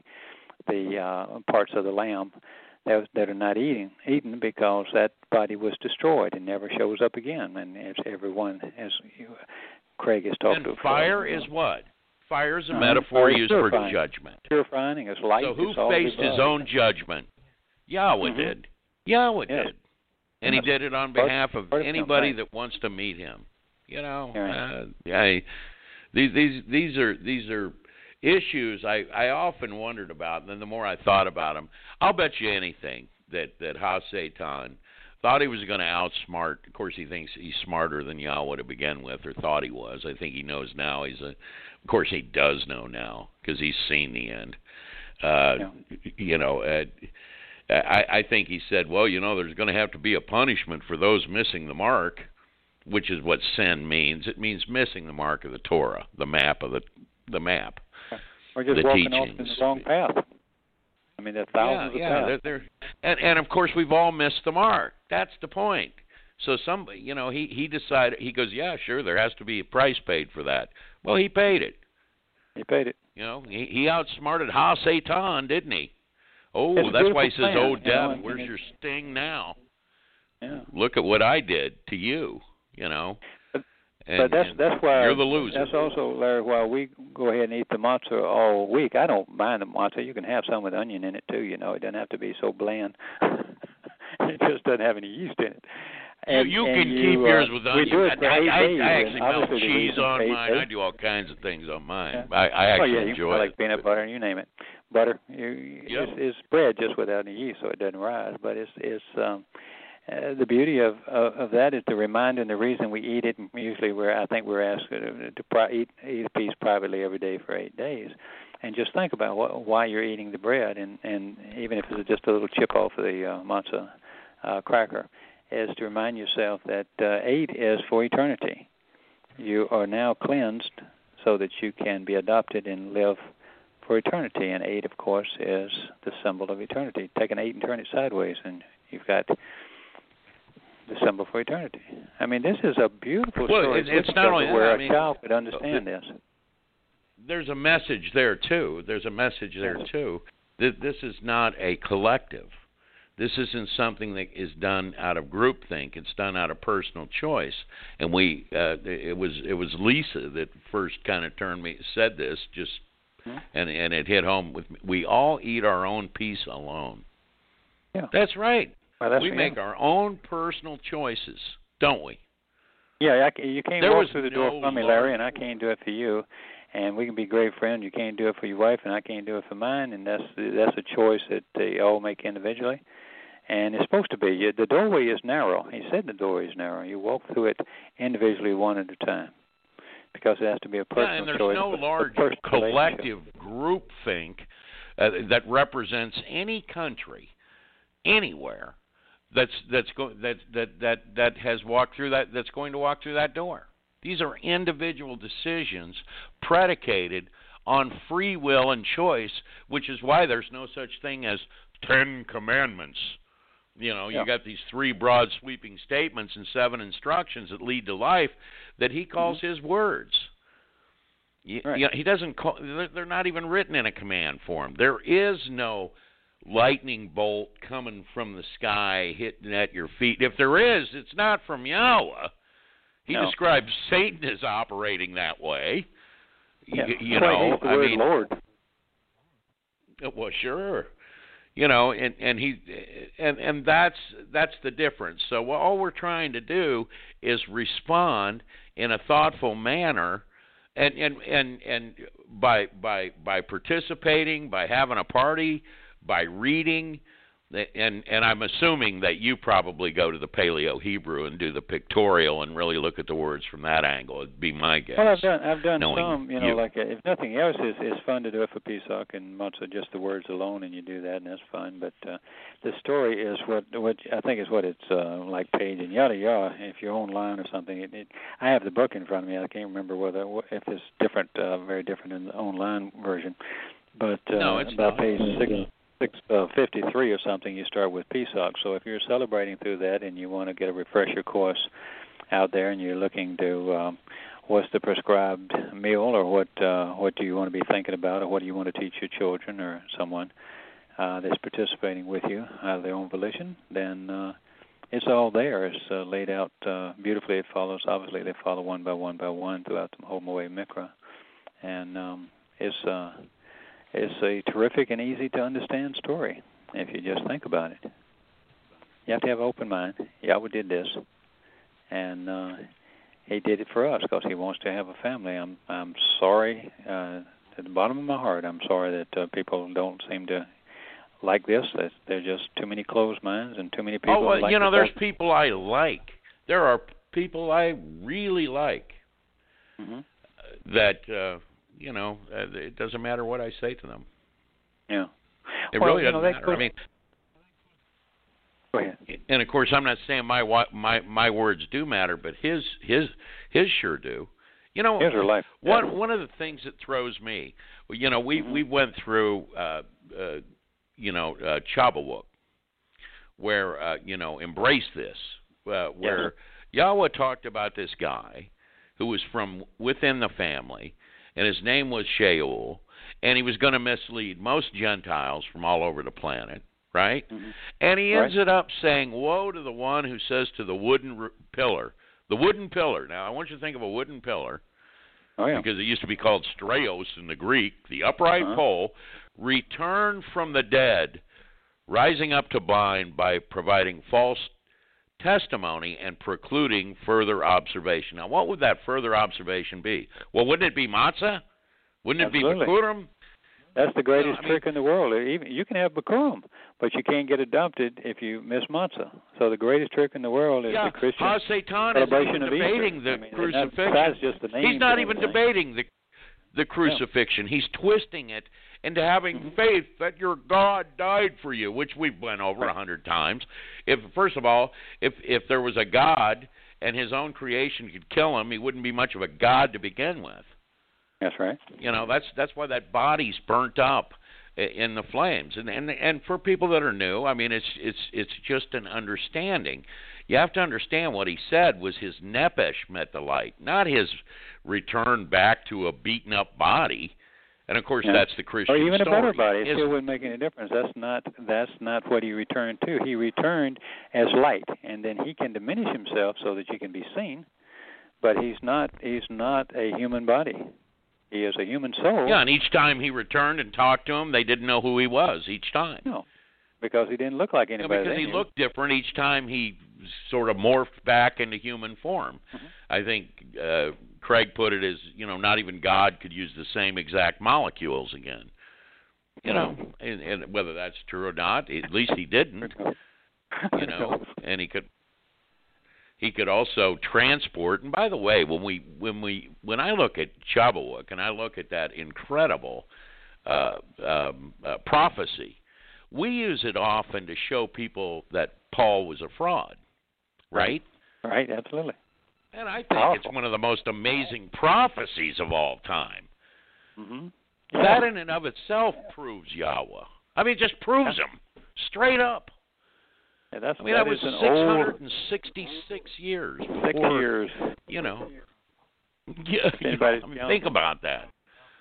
parts of the lamb that are not eaten, because that body was destroyed and never shows up again. And as everyone, as Craig has talked about, fire is what? Fire is a metaphor used for judgment. Purifying is light. So who faced his own judgment? Yahweh did. Yahweh did. And he did it on behalf of anybody that wants to meet him. You know, these are issues I often wondered about, and then the more I thought about them, I'll bet you anything that Ha-Satan thought he was going to outsmart. Of course, he thinks he's smarter than Yahweh to begin with, or thought he was. I think he knows now. Of course, he does know now because he's seen the end. You know, I think he said, well, you know, there's going to have to be a punishment for those missing the mark, which is what sin means. It means missing the mark of the Torah, the map of the map. Or just walking off in the wrong path. I mean, there's thousands of paths. And of course, we've all missed the mark. That's the point. So somebody, you know, he decided, he goes, yeah, sure, there has to be a price paid for that. Well, he paid it. He paid it. You know, he outsmarted Ha-Satan, didn't he? Oh, it's that's why he says, plan, oh, death, where's your sting now? Yeah. Look at what I did to you, you know. But that's why you're the loser. That's also, Larry, why we go ahead and eat the matzah all week. I don't mind the matzah. You can have some with onion in it too. You know, it doesn't have to be so bland. It just doesn't have any yeast in it. And, you can keep yours with onion. We do it for 8 days. I actually melt cheese on mine. I do all kinds of things on mine. Yeah. I actually you enjoy like it. peanut butter, you name it. Butter, it's bread just without any yeast, so it doesn't rise. But it's the beauty of that is the reminder and the reason we eat it. Usually, I think we're asked to eat a piece privately every day for 8 days, and just think about why you're eating the bread, and even if it's just a little chip off of the matzah cracker, is to remind yourself that 8 is for eternity. You are now cleansed so that you can be adopted and live for eternity, and 8, of course, is the symbol of eternity. Take an 8 and turn it sideways, and you've got the symbol for eternity. I mean, this is a beautiful story. It's not only where that, a child could understand this. There's a message there too. This is not a collective. This isn't something that is done out of groupthink. It's done out of personal choice. And it was Lisa that first kind of said this, and it hit home with me. We all eat our own piece alone. Yeah, that's right. Well, we make our own personal choices, don't we? Yeah, you can't walk through the door for me, Larry, and I can't do it for you. And we can be great friends. You can't do it for your wife, and I can't do it for mine. And that's a choice that they all make individually. And it's supposed to be. The doorway is narrow. He said the doorway is narrow. You walk through it individually, one at a time, because it has to be a personal choice. And there's no large collective groupthink that represents any country, anywhere, that has walked through that. That's going to walk through that door. These are individual decisions predicated on free will and choice, which is why there's no such thing as 10 commandments. You know, you got these 3 broad sweeping statements and 7 instructions that lead to life that he calls his words. He doesn't call. They're not even written in a command form. There is no lightning bolt coming from the sky hitting at your feet. If there is, it's not from Yahweh. He describes Satan as operating that way. Yeah. You know, I mean, Lord. Well, sure. You know, and that's the difference. So all we're trying to do is respond in a thoughtful manner, and by participating, by having a party, by reading, and I'm assuming that you probably go to the Paleo Hebrew and do the pictorial and really look at the words from that angle. It'd be my guess. Well, I've done some, you. like if nothing else, it's fun to do it for Pesach and matzah, just the words alone, and you do that, and that's fun. But the story is what I think is what it's like page and yada yada. If you're online or something, I have the book in front of me. I can't remember if it's different, very different in the online version. But no, it's about not. page 653 or something, you start with Pesach. So if you're celebrating through that and you want to get a refresher course out there and you're looking to what's the prescribed meal or what do you want to be thinking about or what do you want to teach your children or someone that's participating with you out of their own volition, then it's all there. It's laid out beautifully. It follows, obviously, they follow one by one throughout the whole Moed Mikra. And it's a terrific and easy to understand story if you just think about it. You have to have an open mind. Yahweh did this, and He did it for us because He wants to have a family. I'm sorry, at the bottom of my heart, I'm sorry that people don't seem to like this. That there are just too many closed minds and too many people. Oh, well, like there's people I like. There are people I really like. Mm-hmm. That. It doesn't matter what I say to them. Yeah. It really doesn't matter. Go ahead. And of course, I'm not saying my words do matter, but his sure do. His are life. One of the things that throws me, we went through, Chabawuk, where embrace this, where Yahweh talked about this guy who was from within the family. And his name was Sheol, and he was going to mislead most Gentiles from all over the planet, right? Mm-hmm. And he ends it up saying, woe to the one who says to the wooden pillar. Now, I want you to think of a wooden pillar, because it used to be called Strauss in the Greek, the upright pole, return from the dead, rising up to bind by providing false testimony and precluding further observation. Now, what would that further observation be? Well, wouldn't it be matzah? Wouldn't it be Bikurim? That's the greatest trick in the world. Even you can have Bikurim, but you can't get adopted if you miss matzah. So the greatest trick in the world is the Christian celebration of debating Easter. The crucifixion. Just the name. He's not even debating the crucifixion. He's twisting it into having faith that your God died for you, which we've went over 100 times. First of all, if there was a God and his own creation could kill him, he wouldn't be much of a God to begin with. That's right. That's why that body's burnt up in the flames. And for people that are new, I mean, it's just an understanding. You have to understand what he said was his nephesh met the light, not his return back to a beaten up body. And of course, that's the Christian story. Or even a better body. It still wouldn't make any difference. That's not what he returned to. He returned as light, and then he can diminish himself so that you can be seen. But he's not a human body. He is a human soul. Yeah, and each time he returned and talked to him, they didn't know who he was each time. No, because he didn't look like anybody. Because he looked different each time he sort of morphed back into human form. Mm-hmm. I think Craig put it as, not even God could use the same exact molecules again. And whether that's true or not, at least he didn't. And he could also transport. And by the way, when I look at Chabawuk and I look at that incredible prophecy, we use it often to show people that Paul was a fraud, right? Right, absolutely. And I think it's one of the most amazing prophecies of all time. Mm-hmm. That in and of itself proves Yahweh. I mean, it just proves him straight up. Yeah, that was 666 years before. 6 years. Think about that.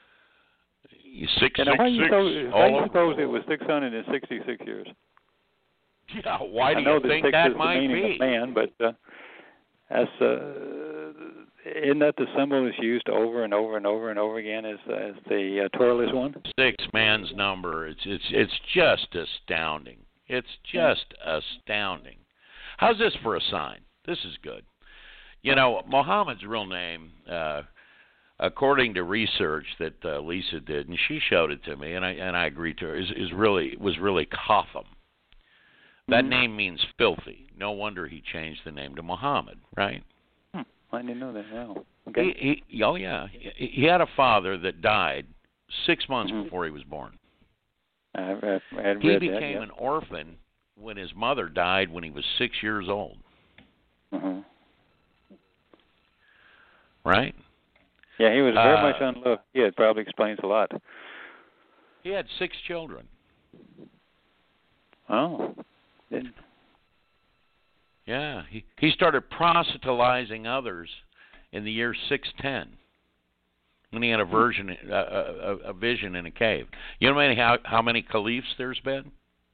666. How do you suppose it was 666 years? Yeah, why do you think that might be? Of man, but that's isn't that the symbol that's used over and over and over and over again as the Torah one? 6 man's number. It's just astounding. It's just astounding. How's this for a sign? This is good. Muhammad's real name, according to research that Lisa did, and she showed it to me, and I agreed to her, was really Katham. That name means filthy. No wonder he changed the name to Muhammad, right? I didn't know that. No. Okay. He had a father that died 6 months before he was born. I read he that, became an orphan when his mother died when he was 6 years old. Right? Yeah, he was very much unloved. Yeah, it probably explains a lot. He had 6 children. Oh. Yeah, he started proselytizing others in the year 610 when he had a vision in a cave. You know how many caliphs there's been?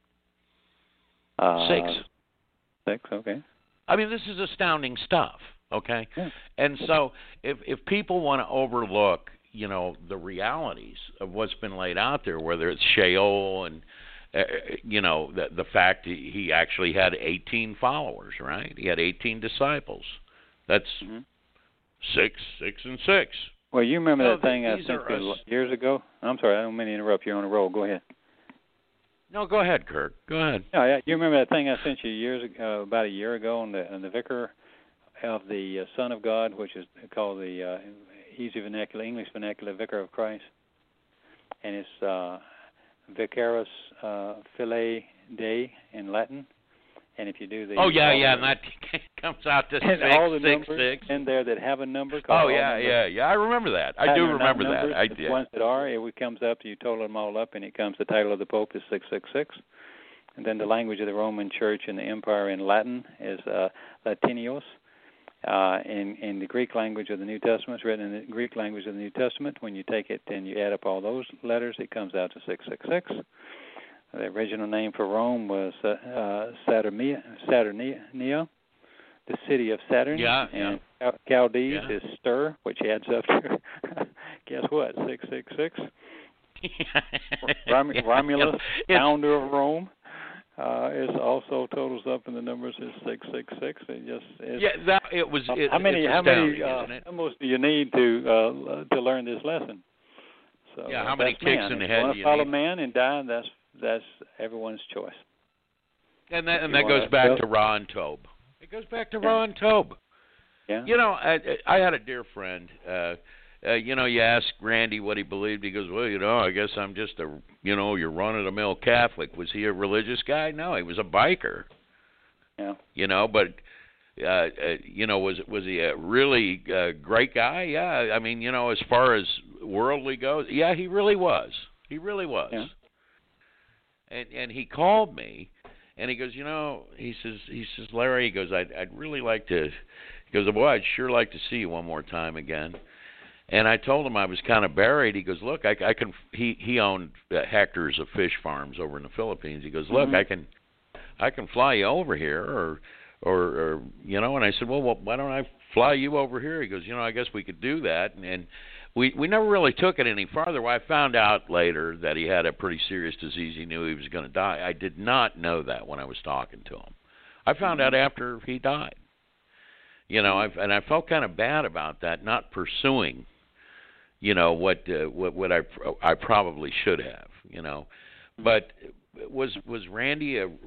6. 6, okay. I mean, this is astounding stuff, okay? Yeah. And so if people want to overlook, the realities of what's been laid out there, whether it's Sheol and the fact he actually had 18 followers, right? He had 18 disciples. That's 6, and 6. Well, you remember that thing I sent you years ago? I'm sorry, I don't mean to interrupt you on the roll. Go ahead. No, go ahead, Kirk. Go ahead. Yeah, you remember that thing I sent you years ago, about a year ago, on the vicar of the Son of God, which is called the English vernacular Vicar of Christ, and it's Vicarus Filii Dei in Latin, and if you do the and that comes out to 6, all the 6, numbers 6 in there that have a number. I remember that. I do remember that. The ones that are, it comes up. You total them all up, and it comes. The title of the Pope is 666, and then the language of the Roman Church and the Empire in Latin is Latinios. In the Greek language of the New Testament, it's written in the Greek language of the New Testament. When you take it and you add up all those letters, it comes out to 666. The original name for Rome was Saturnia, the city of Saturn. And Chaldees is Stir, which adds up to, guess what, 666. Romulus, founder of Rome. It also totals up in the numbers is 666. How many symbols do you need to learn this lesson? So how many kicks in the head do you need? Follow man and die. That's everyone's choice. And that goes back to Ra and Tob. It goes back to Ra and Tob. Yeah. I had a dear friend. You ask Randy what he believed. He goes, well, I guess I'm just your run-of-the-mill Catholic. Was he a religious guy? No, he was a biker. Yeah. But, was he a really great guy? Yeah. I mean, as far as worldly goes, yeah, he really was. He really was. Yeah. And he called me, and he goes, he says, Larry, he goes, I'd really like to. He goes, boy, I'd sure like to see you one more time again. And I told him I was kind of buried. He goes, look, I can. He owned hectares of fish farms over in the Philippines. He goes, look, I can fly you over here, or And I said, well, why don't I fly you over here? He goes, I guess we could do that. And we never really took it any farther. Well, I found out later that he had a pretty serious disease. He knew he was going to die. I did not know that when I was talking to him. I found out after he died. And I felt kind of bad about that, not pursuing. What I probably should have, but was Randy a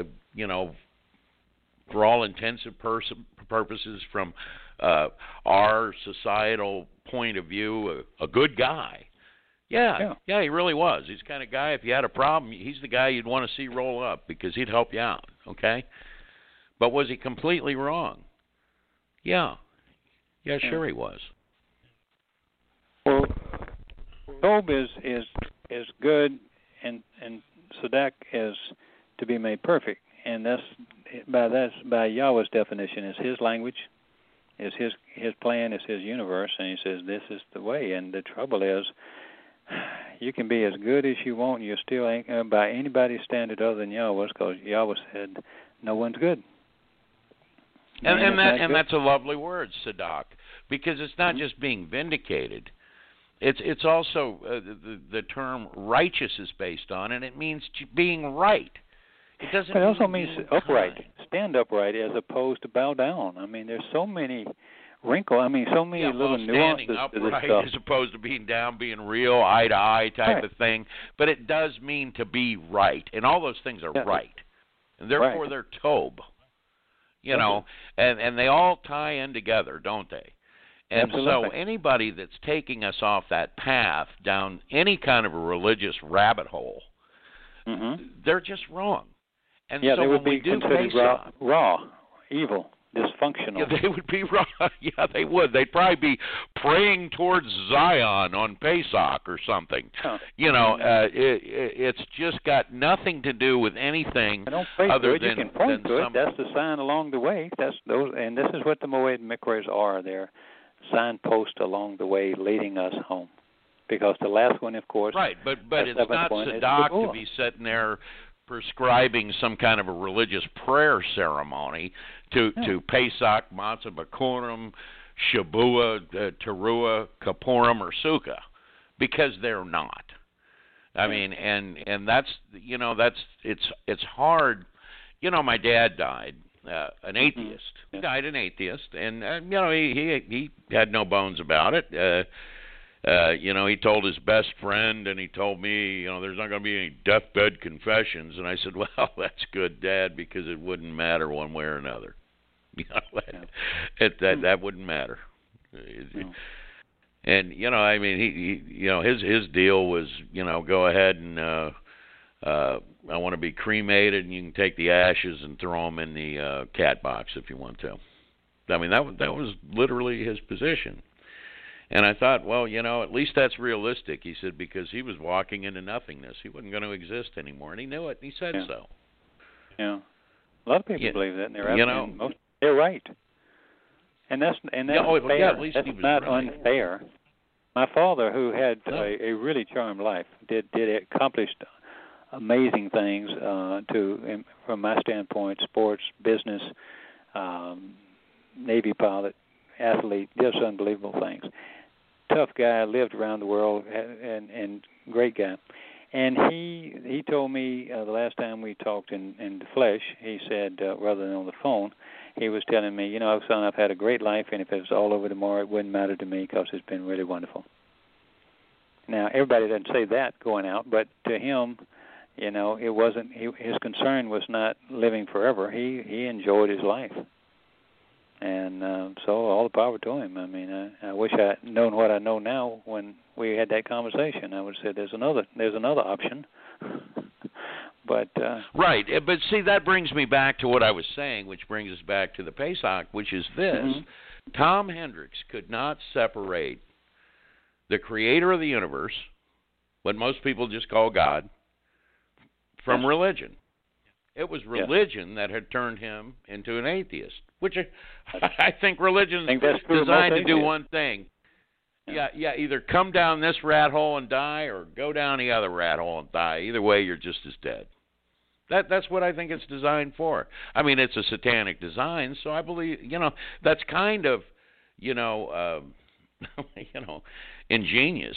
for all intents and purposes from our societal point of view a good guy? Yeah, he really was. He's the kind of guy, if you had a problem, he's the guy you'd want to see roll up because he'd help you out, okay? But was he completely wrong? Yeah, sure he was. Well, Job is good, and Sadak is to be made perfect, and that's by Yahweh's definition is His language, is His plan, is His universe, and He says this is the way. And the trouble is, you can be as good as you want, and you still ain't by anybody's standard other than Yahweh's, because Yahweh said no one's good. And that's a lovely word, Sadak, because it's not just being vindicated. It's also the term righteous is based on, and it means being right. It doesn't. It also means upright, stand upright, as opposed to bow down. I mean, there's so many wrinkles. I mean, so many little nuances standing upright to this stuff. As opposed to being down, being real, eye to eye type of thing. But it does mean to be right, and all those things are right. and therefore they're Tob. You know, and they all tie in together, don't they? And Absolutely. so anybody that's taking us off that path down any kind of a religious rabbit hole, they're just wrong. And yeah, so they would when we be do considered Pesach, raw, evil, dysfunctional. yeah, they would be wrong. Yeah, they would. They'd probably be praying towards Zion on Pesach or something. Huh. You know, it's just got nothing to do with anything I don't pray other to it. than You can point to it. some. That's the sign along the way. That's those, and this is what the Moed Mikres are. They're signposts along the way, leading us home. Because the last one, of course, Right, but it's seventh not one is Sadak Shavuot. to be sitting there prescribing some kind of a religious prayer ceremony to Pesach, Matzah B'Kurim, Shabuah, Teruah, Kippurim, or Sukkah, because they're not. I mean, and that's, you know, it's hard. You know, my dad died an atheist. He died an atheist, and you know, he had no bones about it. You know, he told his best friend, and he told me, you know, there's not going to be any deathbed confessions. And I said, well, that's good, Dad, because it wouldn't matter one way or another. You know, that wouldn't matter. And you know, I mean, he you know, his deal was, you know, go ahead and I want to be cremated, and you can take the ashes and throw them in the cat box if you want to. I mean, that was literally his position. And I thought, well, you know, at least that's realistic. He said, because he was walking into nothingness. He wasn't going to exist anymore, and he knew it, and he said so. Yeah, a lot of people believe that, and they're they're right. And that's fair. Yeah, at least that's he was not right. unfair. My father, who had a really charmed life, did accomplished amazing things from my standpoint, sports, business, Navy pilot, athlete, just unbelievable things. Tough guy, lived around the world, and great guy. And he told me the last time we talked in the flesh, he said, rather than on the phone, he was telling me, you know, son, I've had a great life, and if it was all over tomorrow, it wouldn't matter to me because it's been really wonderful. Now, everybody doesn't say that going out, but to him, you know, it wasn't. His concern was not living forever. He enjoyed his life. And so all the power to him. I mean, I wish I had known what I know now when we had that conversation. I would have said there's another option. But right. But see, that brings me back to what I was saying, which brings us back to the Pesach, which is this. Tom Hendricks could not separate the creator of the universe, what most people just call God, from religion. It was religion that had turned him into an atheist, which I think religion is designed to do one thing. Yeah, either come down this rat hole and die, or go down the other rat hole and die. Either way, you're just as dead. That's what I think it's designed for. I mean, it's a satanic design, so I believe, you know, that's kind of, you know, ingenious.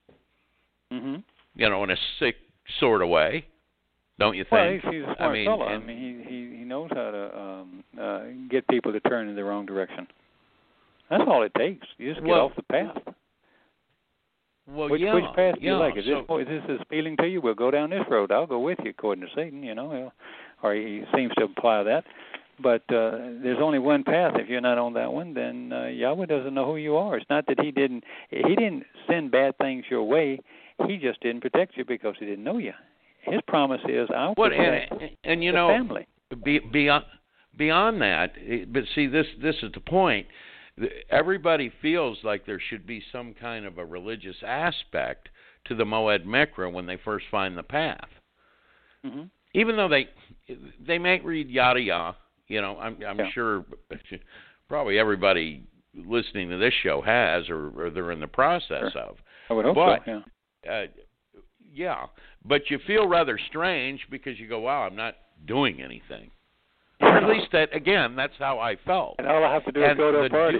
You know, in a sick sort of way. Don't you think? Well, he's a smart fellow. I mean, he knows how to get people to turn in the wrong direction. That's all it takes. You just get off the path. Well, which path do you like? Is this appealing to you? We'll go down this road. I'll go with you, according to Satan. You know, or he seems to imply that. But there's only one path. If you're not on that one, then Yahweh doesn't know who you are. It's not that he didn't send bad things your way. He just didn't protect you because he didn't know you. His promise is, I'll protect and you the know, family. Beyond that, but see, this is the point. Everybody feels like there should be some kind of a religious aspect to the Moed Mikra when they first find the path. Even though they may read yada yada, you know, I'm sure probably everybody listening to this show has, or they're in the process of. I would hope so. Yeah. But you feel rather strange because you go, wow, I'm not doing anything. Or at least that's how I felt. And all I have to do is go to a party.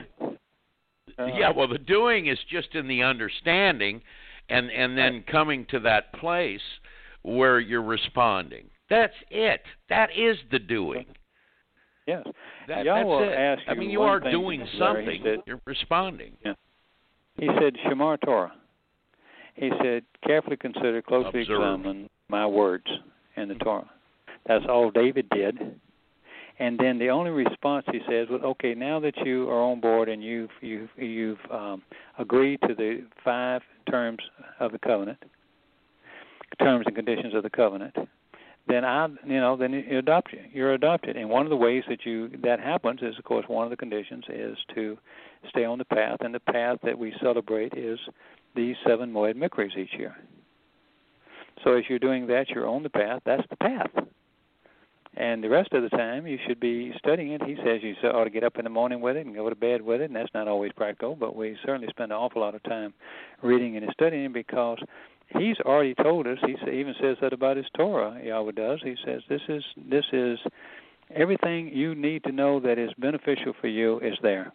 The doing is just in the understanding and then coming to that place where you're responding. That's it. That is the doing. Yes. That's it. I mean, you are doing something. You're responding. Yeah. He said, Shemar Torah. He said, carefully consider, closely examine my words in the Torah. That's all David did. And then the only response, he says, was, okay, now that you are on board and you've agreed to the 5 terms of the covenant, terms and conditions of the covenant, then then you adopt you. You're adopted. And one of the ways that happens is, of course, one of the conditions is to stay on the path, and the path that we celebrate is these 7 Moed Mikres each year. So as you're doing that, you're on the path. That's the path. And the rest of the time, you should be studying it. He says you ought to get up in the morning with it and go to bed with it, and that's not always practical, but we certainly spend an awful lot of time reading and studying because he's already told us. He even says that about his Torah, Yahweh does. He says this is everything you need to know that is beneficial for you is there.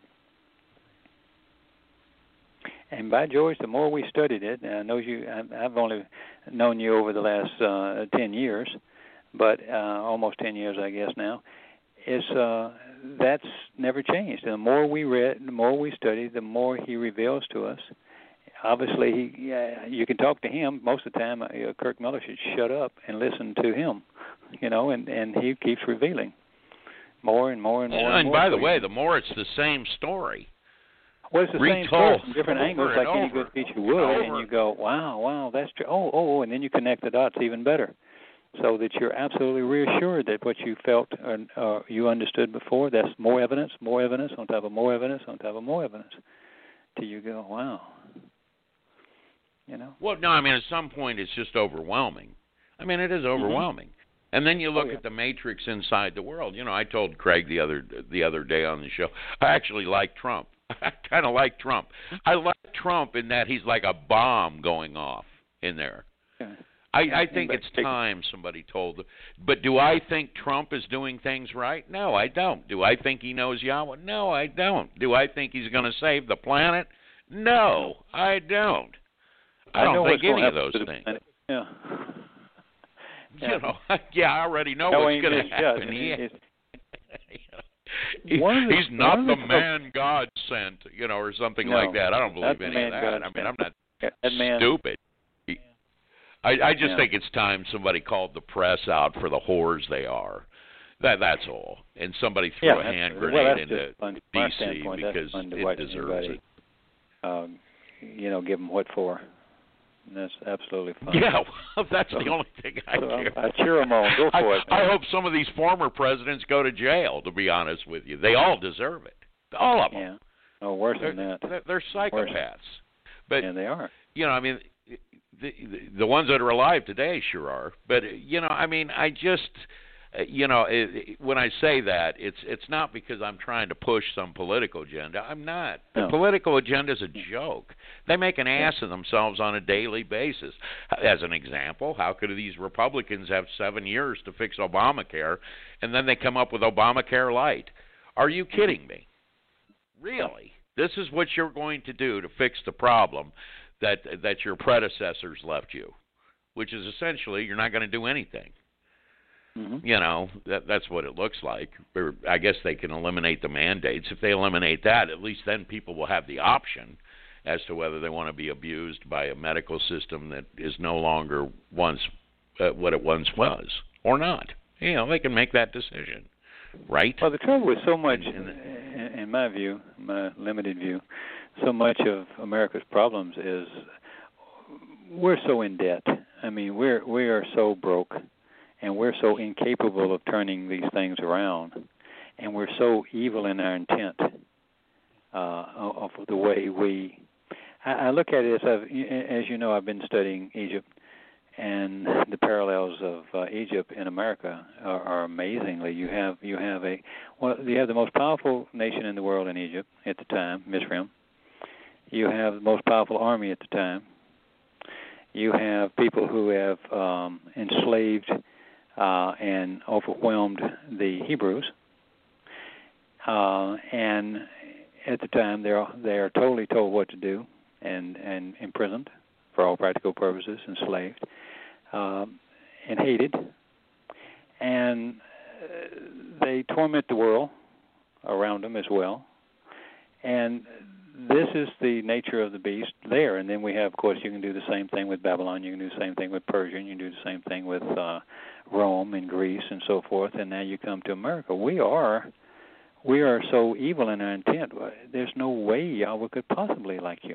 And by George, the more we studied it, and I know I've only known you over the last 10 years, but almost 10 years, I guess now, that's never changed. And the more we read, the more we studied, the more he reveals to us. Obviously, you can talk to him. Most of the time, Kirk Miller should shut up and listen to him, and he keeps revealing more and more and more. And by the way, the more it's the same story. Well, it's the same story from different angles, like any good teacher would, and you go, wow, that's true. Oh, and then you connect the dots even better, so that you're absolutely reassured that what you felt or you understood before, that's more evidence on top of more evidence on top of more evidence, till you go, wow. Well, no, I mean, at some point it's just overwhelming. I mean, it is overwhelming. Mm-hmm. And then you look at the matrix inside the world. I told Craig the other day on the show, I actually like Trump. I kind of like Trump. I like Trump in that he's like a bomb going off in there. Yeah. I think it's time somebody told. But do I think Trump is doing things right? No, I don't. Do I think he knows Yahweh? No, I don't. Do I think he's going to save the planet? No, I don't. I don't think any of those things. Yeah. I already know what's going to happen. He's not the man God sent, or something like that. I don't believe any of that. I mean, I'm not stupid. I just think it's time somebody called the press out for the whores they are. That's all. And somebody threw a hand grenade into D.C. because it deserves it. Give them what for. And that's absolutely fine. Yeah, well, that's the only thing I care. I cheer them on. Go for it. I hope some of these former presidents go to jail, to be honest with you. They all deserve it. All of them. Yeah. No, worse than that. They're psychopaths. But, they are. I mean, the ones that are alive today sure are. But, I mean, I just... when I say that, it's not because I'm trying to push some political agenda. I'm not. The political agenda is a joke. They make an ass of themselves on a daily basis. As an example, how could these Republicans have 7 years to fix Obamacare, and then they come up with Obamacare Light? Are you kidding me? Really? This is what you're going to do to fix the problem that your predecessors left you, which is essentially you're not going to do anything. Mm-hmm. That's what it looks like. Or I guess they can eliminate the mandates. If they eliminate that, at least then people will have the option as to whether they want to be abused by a medical system that is no longer what it once was or not. They can make that decision, right? Well, the trouble with so much, in my view, my limited view, so much of America's problems is we're so in debt. I mean, we are so broke. And we're so incapable of turning these things around, and we're so evil in our intent of the way we. I look at it as you know, I've been studying Egypt, and the parallels of Egypt and America are amazingly. You have the most powerful nation in the world in Egypt at the time, Misraim. You have the most powerful army at the time. You have people who have enslaved. And overwhelmed the Hebrews, and at the time they are totally told what to do and imprisoned for all practical purposes, enslaved, and hated, and they torment the world around them as well, and this is the nature of the beast there. And then we have, of course, you can do the same thing with Babylon. You can do the same thing with Persia. You can do the same thing with Rome and Greece and so forth. And now you come to America. We are so evil in our intent. There's no way Yahweh could possibly like you.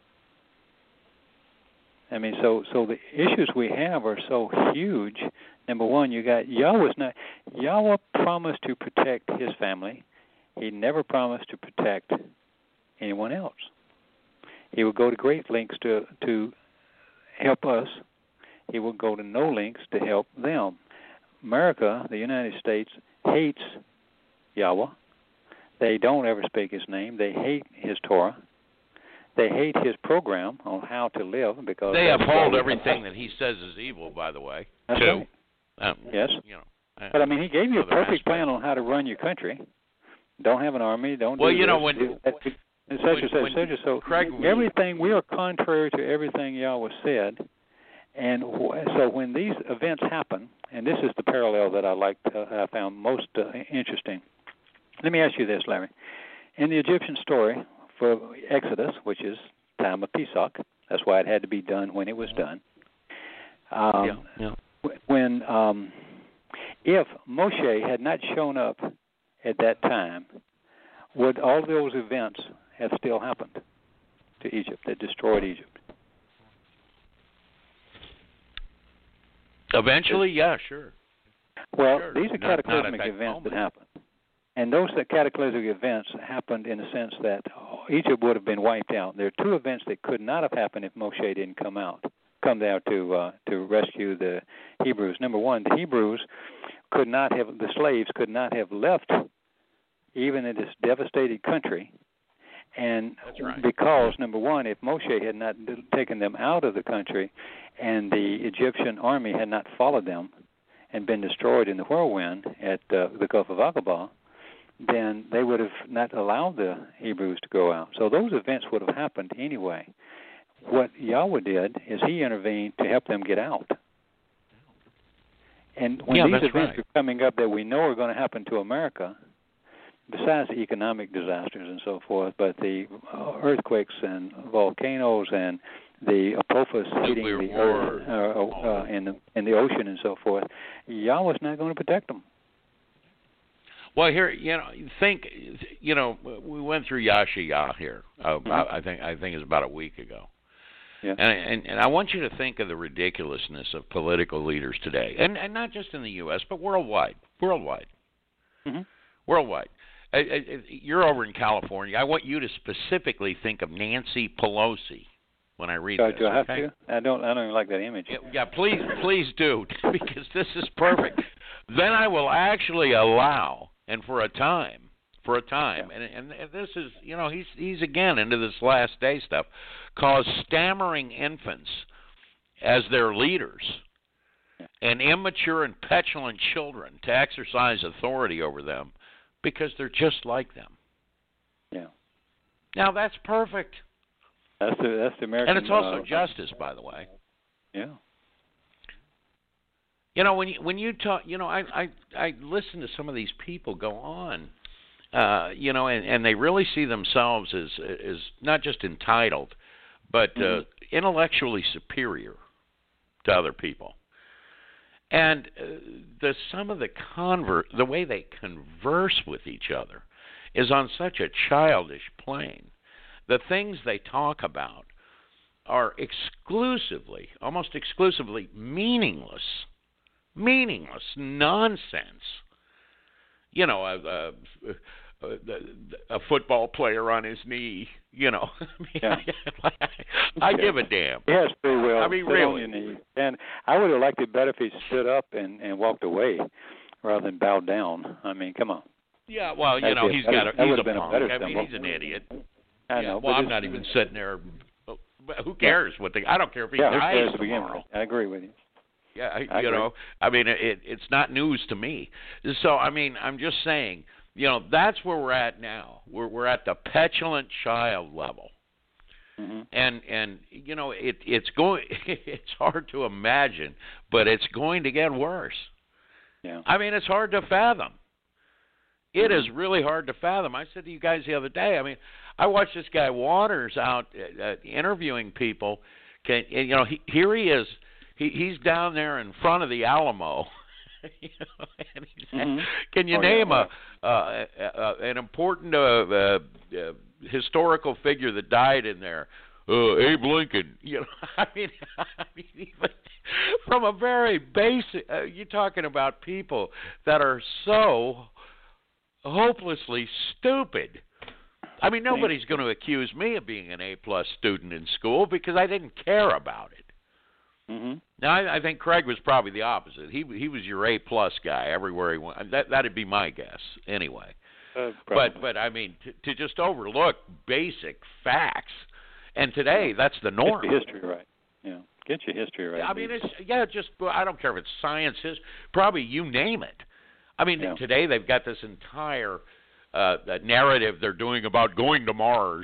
I mean, so the issues we have are so huge. Number one, you got Yahweh promised to protect his family. He never promised to protect anyone else. He would go to great lengths to help us. He would go to no lengths to help them. America, the United States, hates Yahweh. They don't ever speak his name. They hate his Torah. They hate his program on how to live because they uphold everything that he says is evil. By the way, that's too. Right. Yes, but I mean, he gave you a perfect plan on how to run your country. Don't have an army. Don't. Well, do you know this, So Craig, everything we are contrary to everything Yahweh said, and so when these events happen, and this is the parallel that I found most interesting. Let me ask you this, Larry. In the Egyptian story for Exodus, which is time of Pesach, that's why it had to be done when it was done. When if Moshe had not shown up at that time, would all those events have still happened to Egypt that destroyed Egypt? Eventually, yeah, sure. Well, sure. These are cataclysmic events that happen. And those cataclysmic events happened in the sense that Egypt would have been wiped out. There are two events that could not have happened if Moshe didn't come there to rescue the Hebrews. Number one, the Hebrews the slaves could not have left even in this devastated country. And that's right. Because, number one, if Moshe had not taken them out of the country and the Egyptian army had not followed them and been destroyed in the whirlwind at the Gulf of Aqaba, then they would have not allowed the Hebrews to go out. So those events would have happened anyway. What Yahweh did is he intervened to help them get out. And when these events are coming up that we know are going to happen to America, besides the economic disasters and so forth, but the earthquakes and volcanoes and the Apophis hitting the earth in the ocean and so forth, Yahweh's not going to protect them. Well, here, we went through Yasha'yah here. I think it was about a week ago. Yeah. And I want you to think of the ridiculousness of political leaders today, and not just in the U.S., but worldwide. Mm-hmm. Worldwide. You're over in California. I want you to specifically think of Nancy Pelosi when I read this. Do I have to? I don't even like that image. Yeah, please do, because this is perfect. Then I will actually allow, and for a time, and this is, he's again into this last day stuff, cause stammering infants as their leaders and immature and petulant children to exercise authority over them because they're just like them. Yeah. Now that's perfect. That's the American. And it's also justice, by the way. Yeah. When you talk, I listen to some of these people go on, and they really see themselves as not just entitled, but intellectually superior to other people. And the way they converse with each other is on such a childish plane. The things they talk about are almost exclusively meaningless nonsense. A football player on his knee. I give a damn. Yes, pretty well. I mean, really. And I would have liked it better if he stood up and walked away rather than bowed down. I mean, come on. Yeah, well, he's a punk. I mean, he's an idiot. I know. Well, I'm not even sitting there. Who cares I don't care if he dies tomorrow. I agree with you. Yeah, I mean, it's not news to me. So, I mean, I'm just saying, that's where we're at now. We're at the petulant child level. Mm-hmm. And it's hard to imagine, but it's going to get worse. Yeah. I mean, it's hard to fathom. It is really hard to fathom. I said to you guys the other day, I mean, I watched this guy Waters out interviewing people. Here he is. He's down there in front of the Alamo. And he's, can you name an important historical figure that died in there? Abe Lincoln. I mean, even from a very basic. You're talking about people that are so hopelessly stupid. I mean, nobody's going to accuse me of being an A+ student in school because I didn't care about it. Now, I think Craig was probably the opposite. He was your A+ guy everywhere he went. That'd be my guess, anyway. But I mean, to just overlook basic facts, and today that's the norm. Get your history right. Yeah, get your history right. I mean, I don't care if it's science, probably you name it. I mean, today they've got this entire narrative they're doing about going to Mars.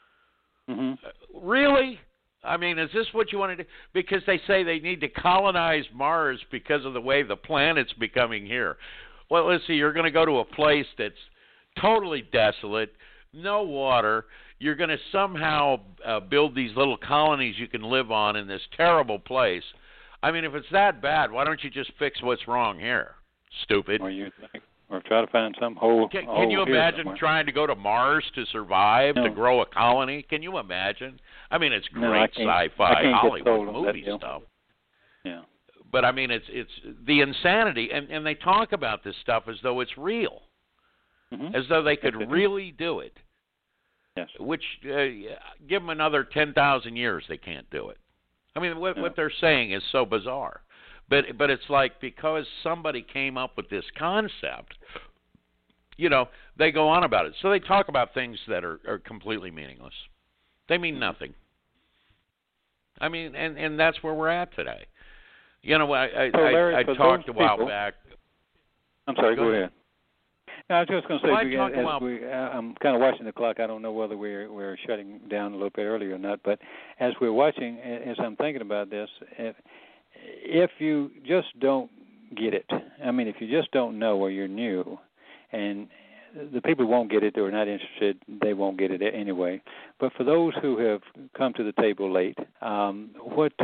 Really? I mean, is this what you want to do? Because they say they need to colonize Mars because of the way the planet's becoming here. Well, let's see, you're going to go to a place that's totally desolate, no water. You're going to somehow build these little colonies you can live on in this terrible place. I mean, if it's that bad, why don't you just fix what's wrong here? Stupid. Or try to find some hole. Can you imagine trying to go to Mars to survive, to grow a colony? Can you imagine? I mean, it's great sci-fi Hollywood movie stuff. Yeah. But I mean, it's the insanity, and they talk about this stuff as though it's real, as though they could really do it. Yes. Which give them another 10,000 years, they can't do it. I mean, what they're saying is so bizarre. But it's like because somebody came up with this concept, they go on about it. So they talk about things that are completely meaningless. They mean nothing. I mean, and that's where we're at today. Larry, I talked a while back. I'm sorry, go ahead. No, I was just going to say, I'm kind of watching the clock. I don't know whether we're shutting down a little bit early or not, but as we're watching, as I'm thinking about this, if you just don't get it, I mean, if you just don't know or you're new, and the people who won't get it or are not interested, they won't get it anyway. But for those who have come to the table late, what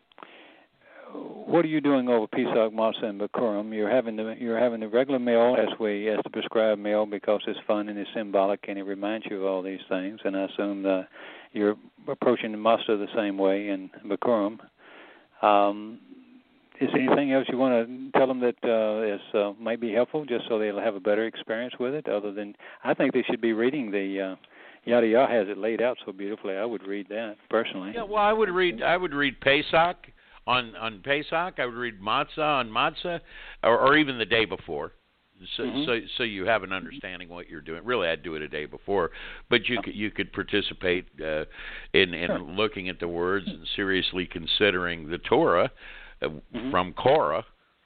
are you doing over Pesach, Matzah, and Bikurim? You're having the regular meal as the prescribed meal because it's fun and it's symbolic and it reminds you of all these things. And I assume you're approaching the Matzah the same way and Bikurim. Is there anything else you want to tell them that might be helpful, just so they'll have a better experience with it? Other than, I think they should be reading the Yada Yah has it laid out so beautifully. I would read that personally. Yeah, well, I would read Pesach on Pesach. I would read Matzah on Matzah, or even the day before. So you have an understanding what you're doing. Really, I'd do it a day before, but you could participate in looking at the words and seriously considering the Torah from Korah,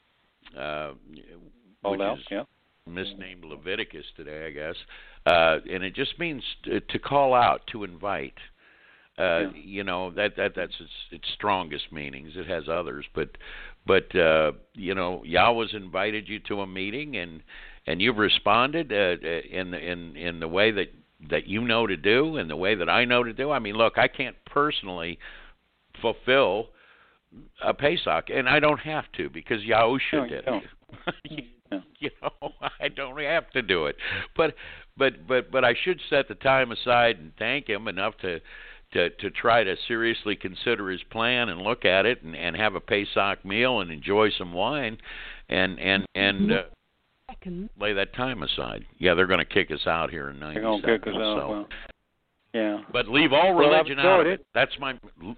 which is misnamed Leviticus today, I guess, and it just means to call out, to invite. That's its strongest meanings. It has others, but Yahweh's invited you to a meeting, and you've responded in the way that you know to do, and the way that I know to do. I mean, look, I can't personally fulfill a Pesach, and I don't have to because Yahusha did it. I don't have to do it, but I should set the time aside and thank him enough to try to seriously consider his plan and look at it and have a Pesach meal and enjoy some wine and lay that time aside. Yeah, they're going to kick us out here in 90 seconds. They're going to kick us out. So. Well, yeah. But leave all religion out of it. That's my...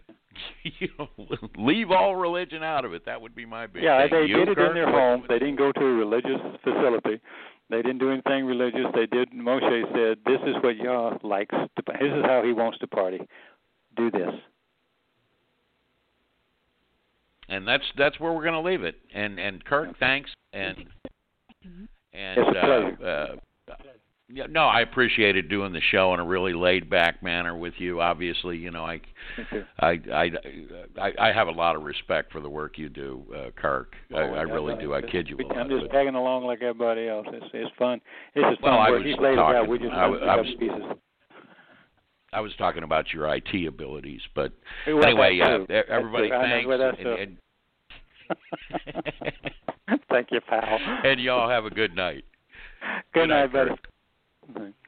leave all religion out of it. That would be my big thing. They did it in their home. They didn't go to a religious facility. They didn't do anything religious. They did. Moshe said, "This is what Yah likes. This is how he wants to party. Do this." And that's where we're going to leave it. And Kirk, thanks. And it's a pleasure. I appreciated doing the show in a really laid-back manner with you. Obviously, I have a lot of respect for the work you do, Kirk. I really do. I kid you a lot. I'm just tagging along like everybody else. It's fun. It's just fun. He's laid it out. We just pieces. I was talking about your IT abilities, but Well, anyway, I everybody, know, thanks. well, that's And Thank you, pal. and y'all have a good night. Good night, Kurt. buddy.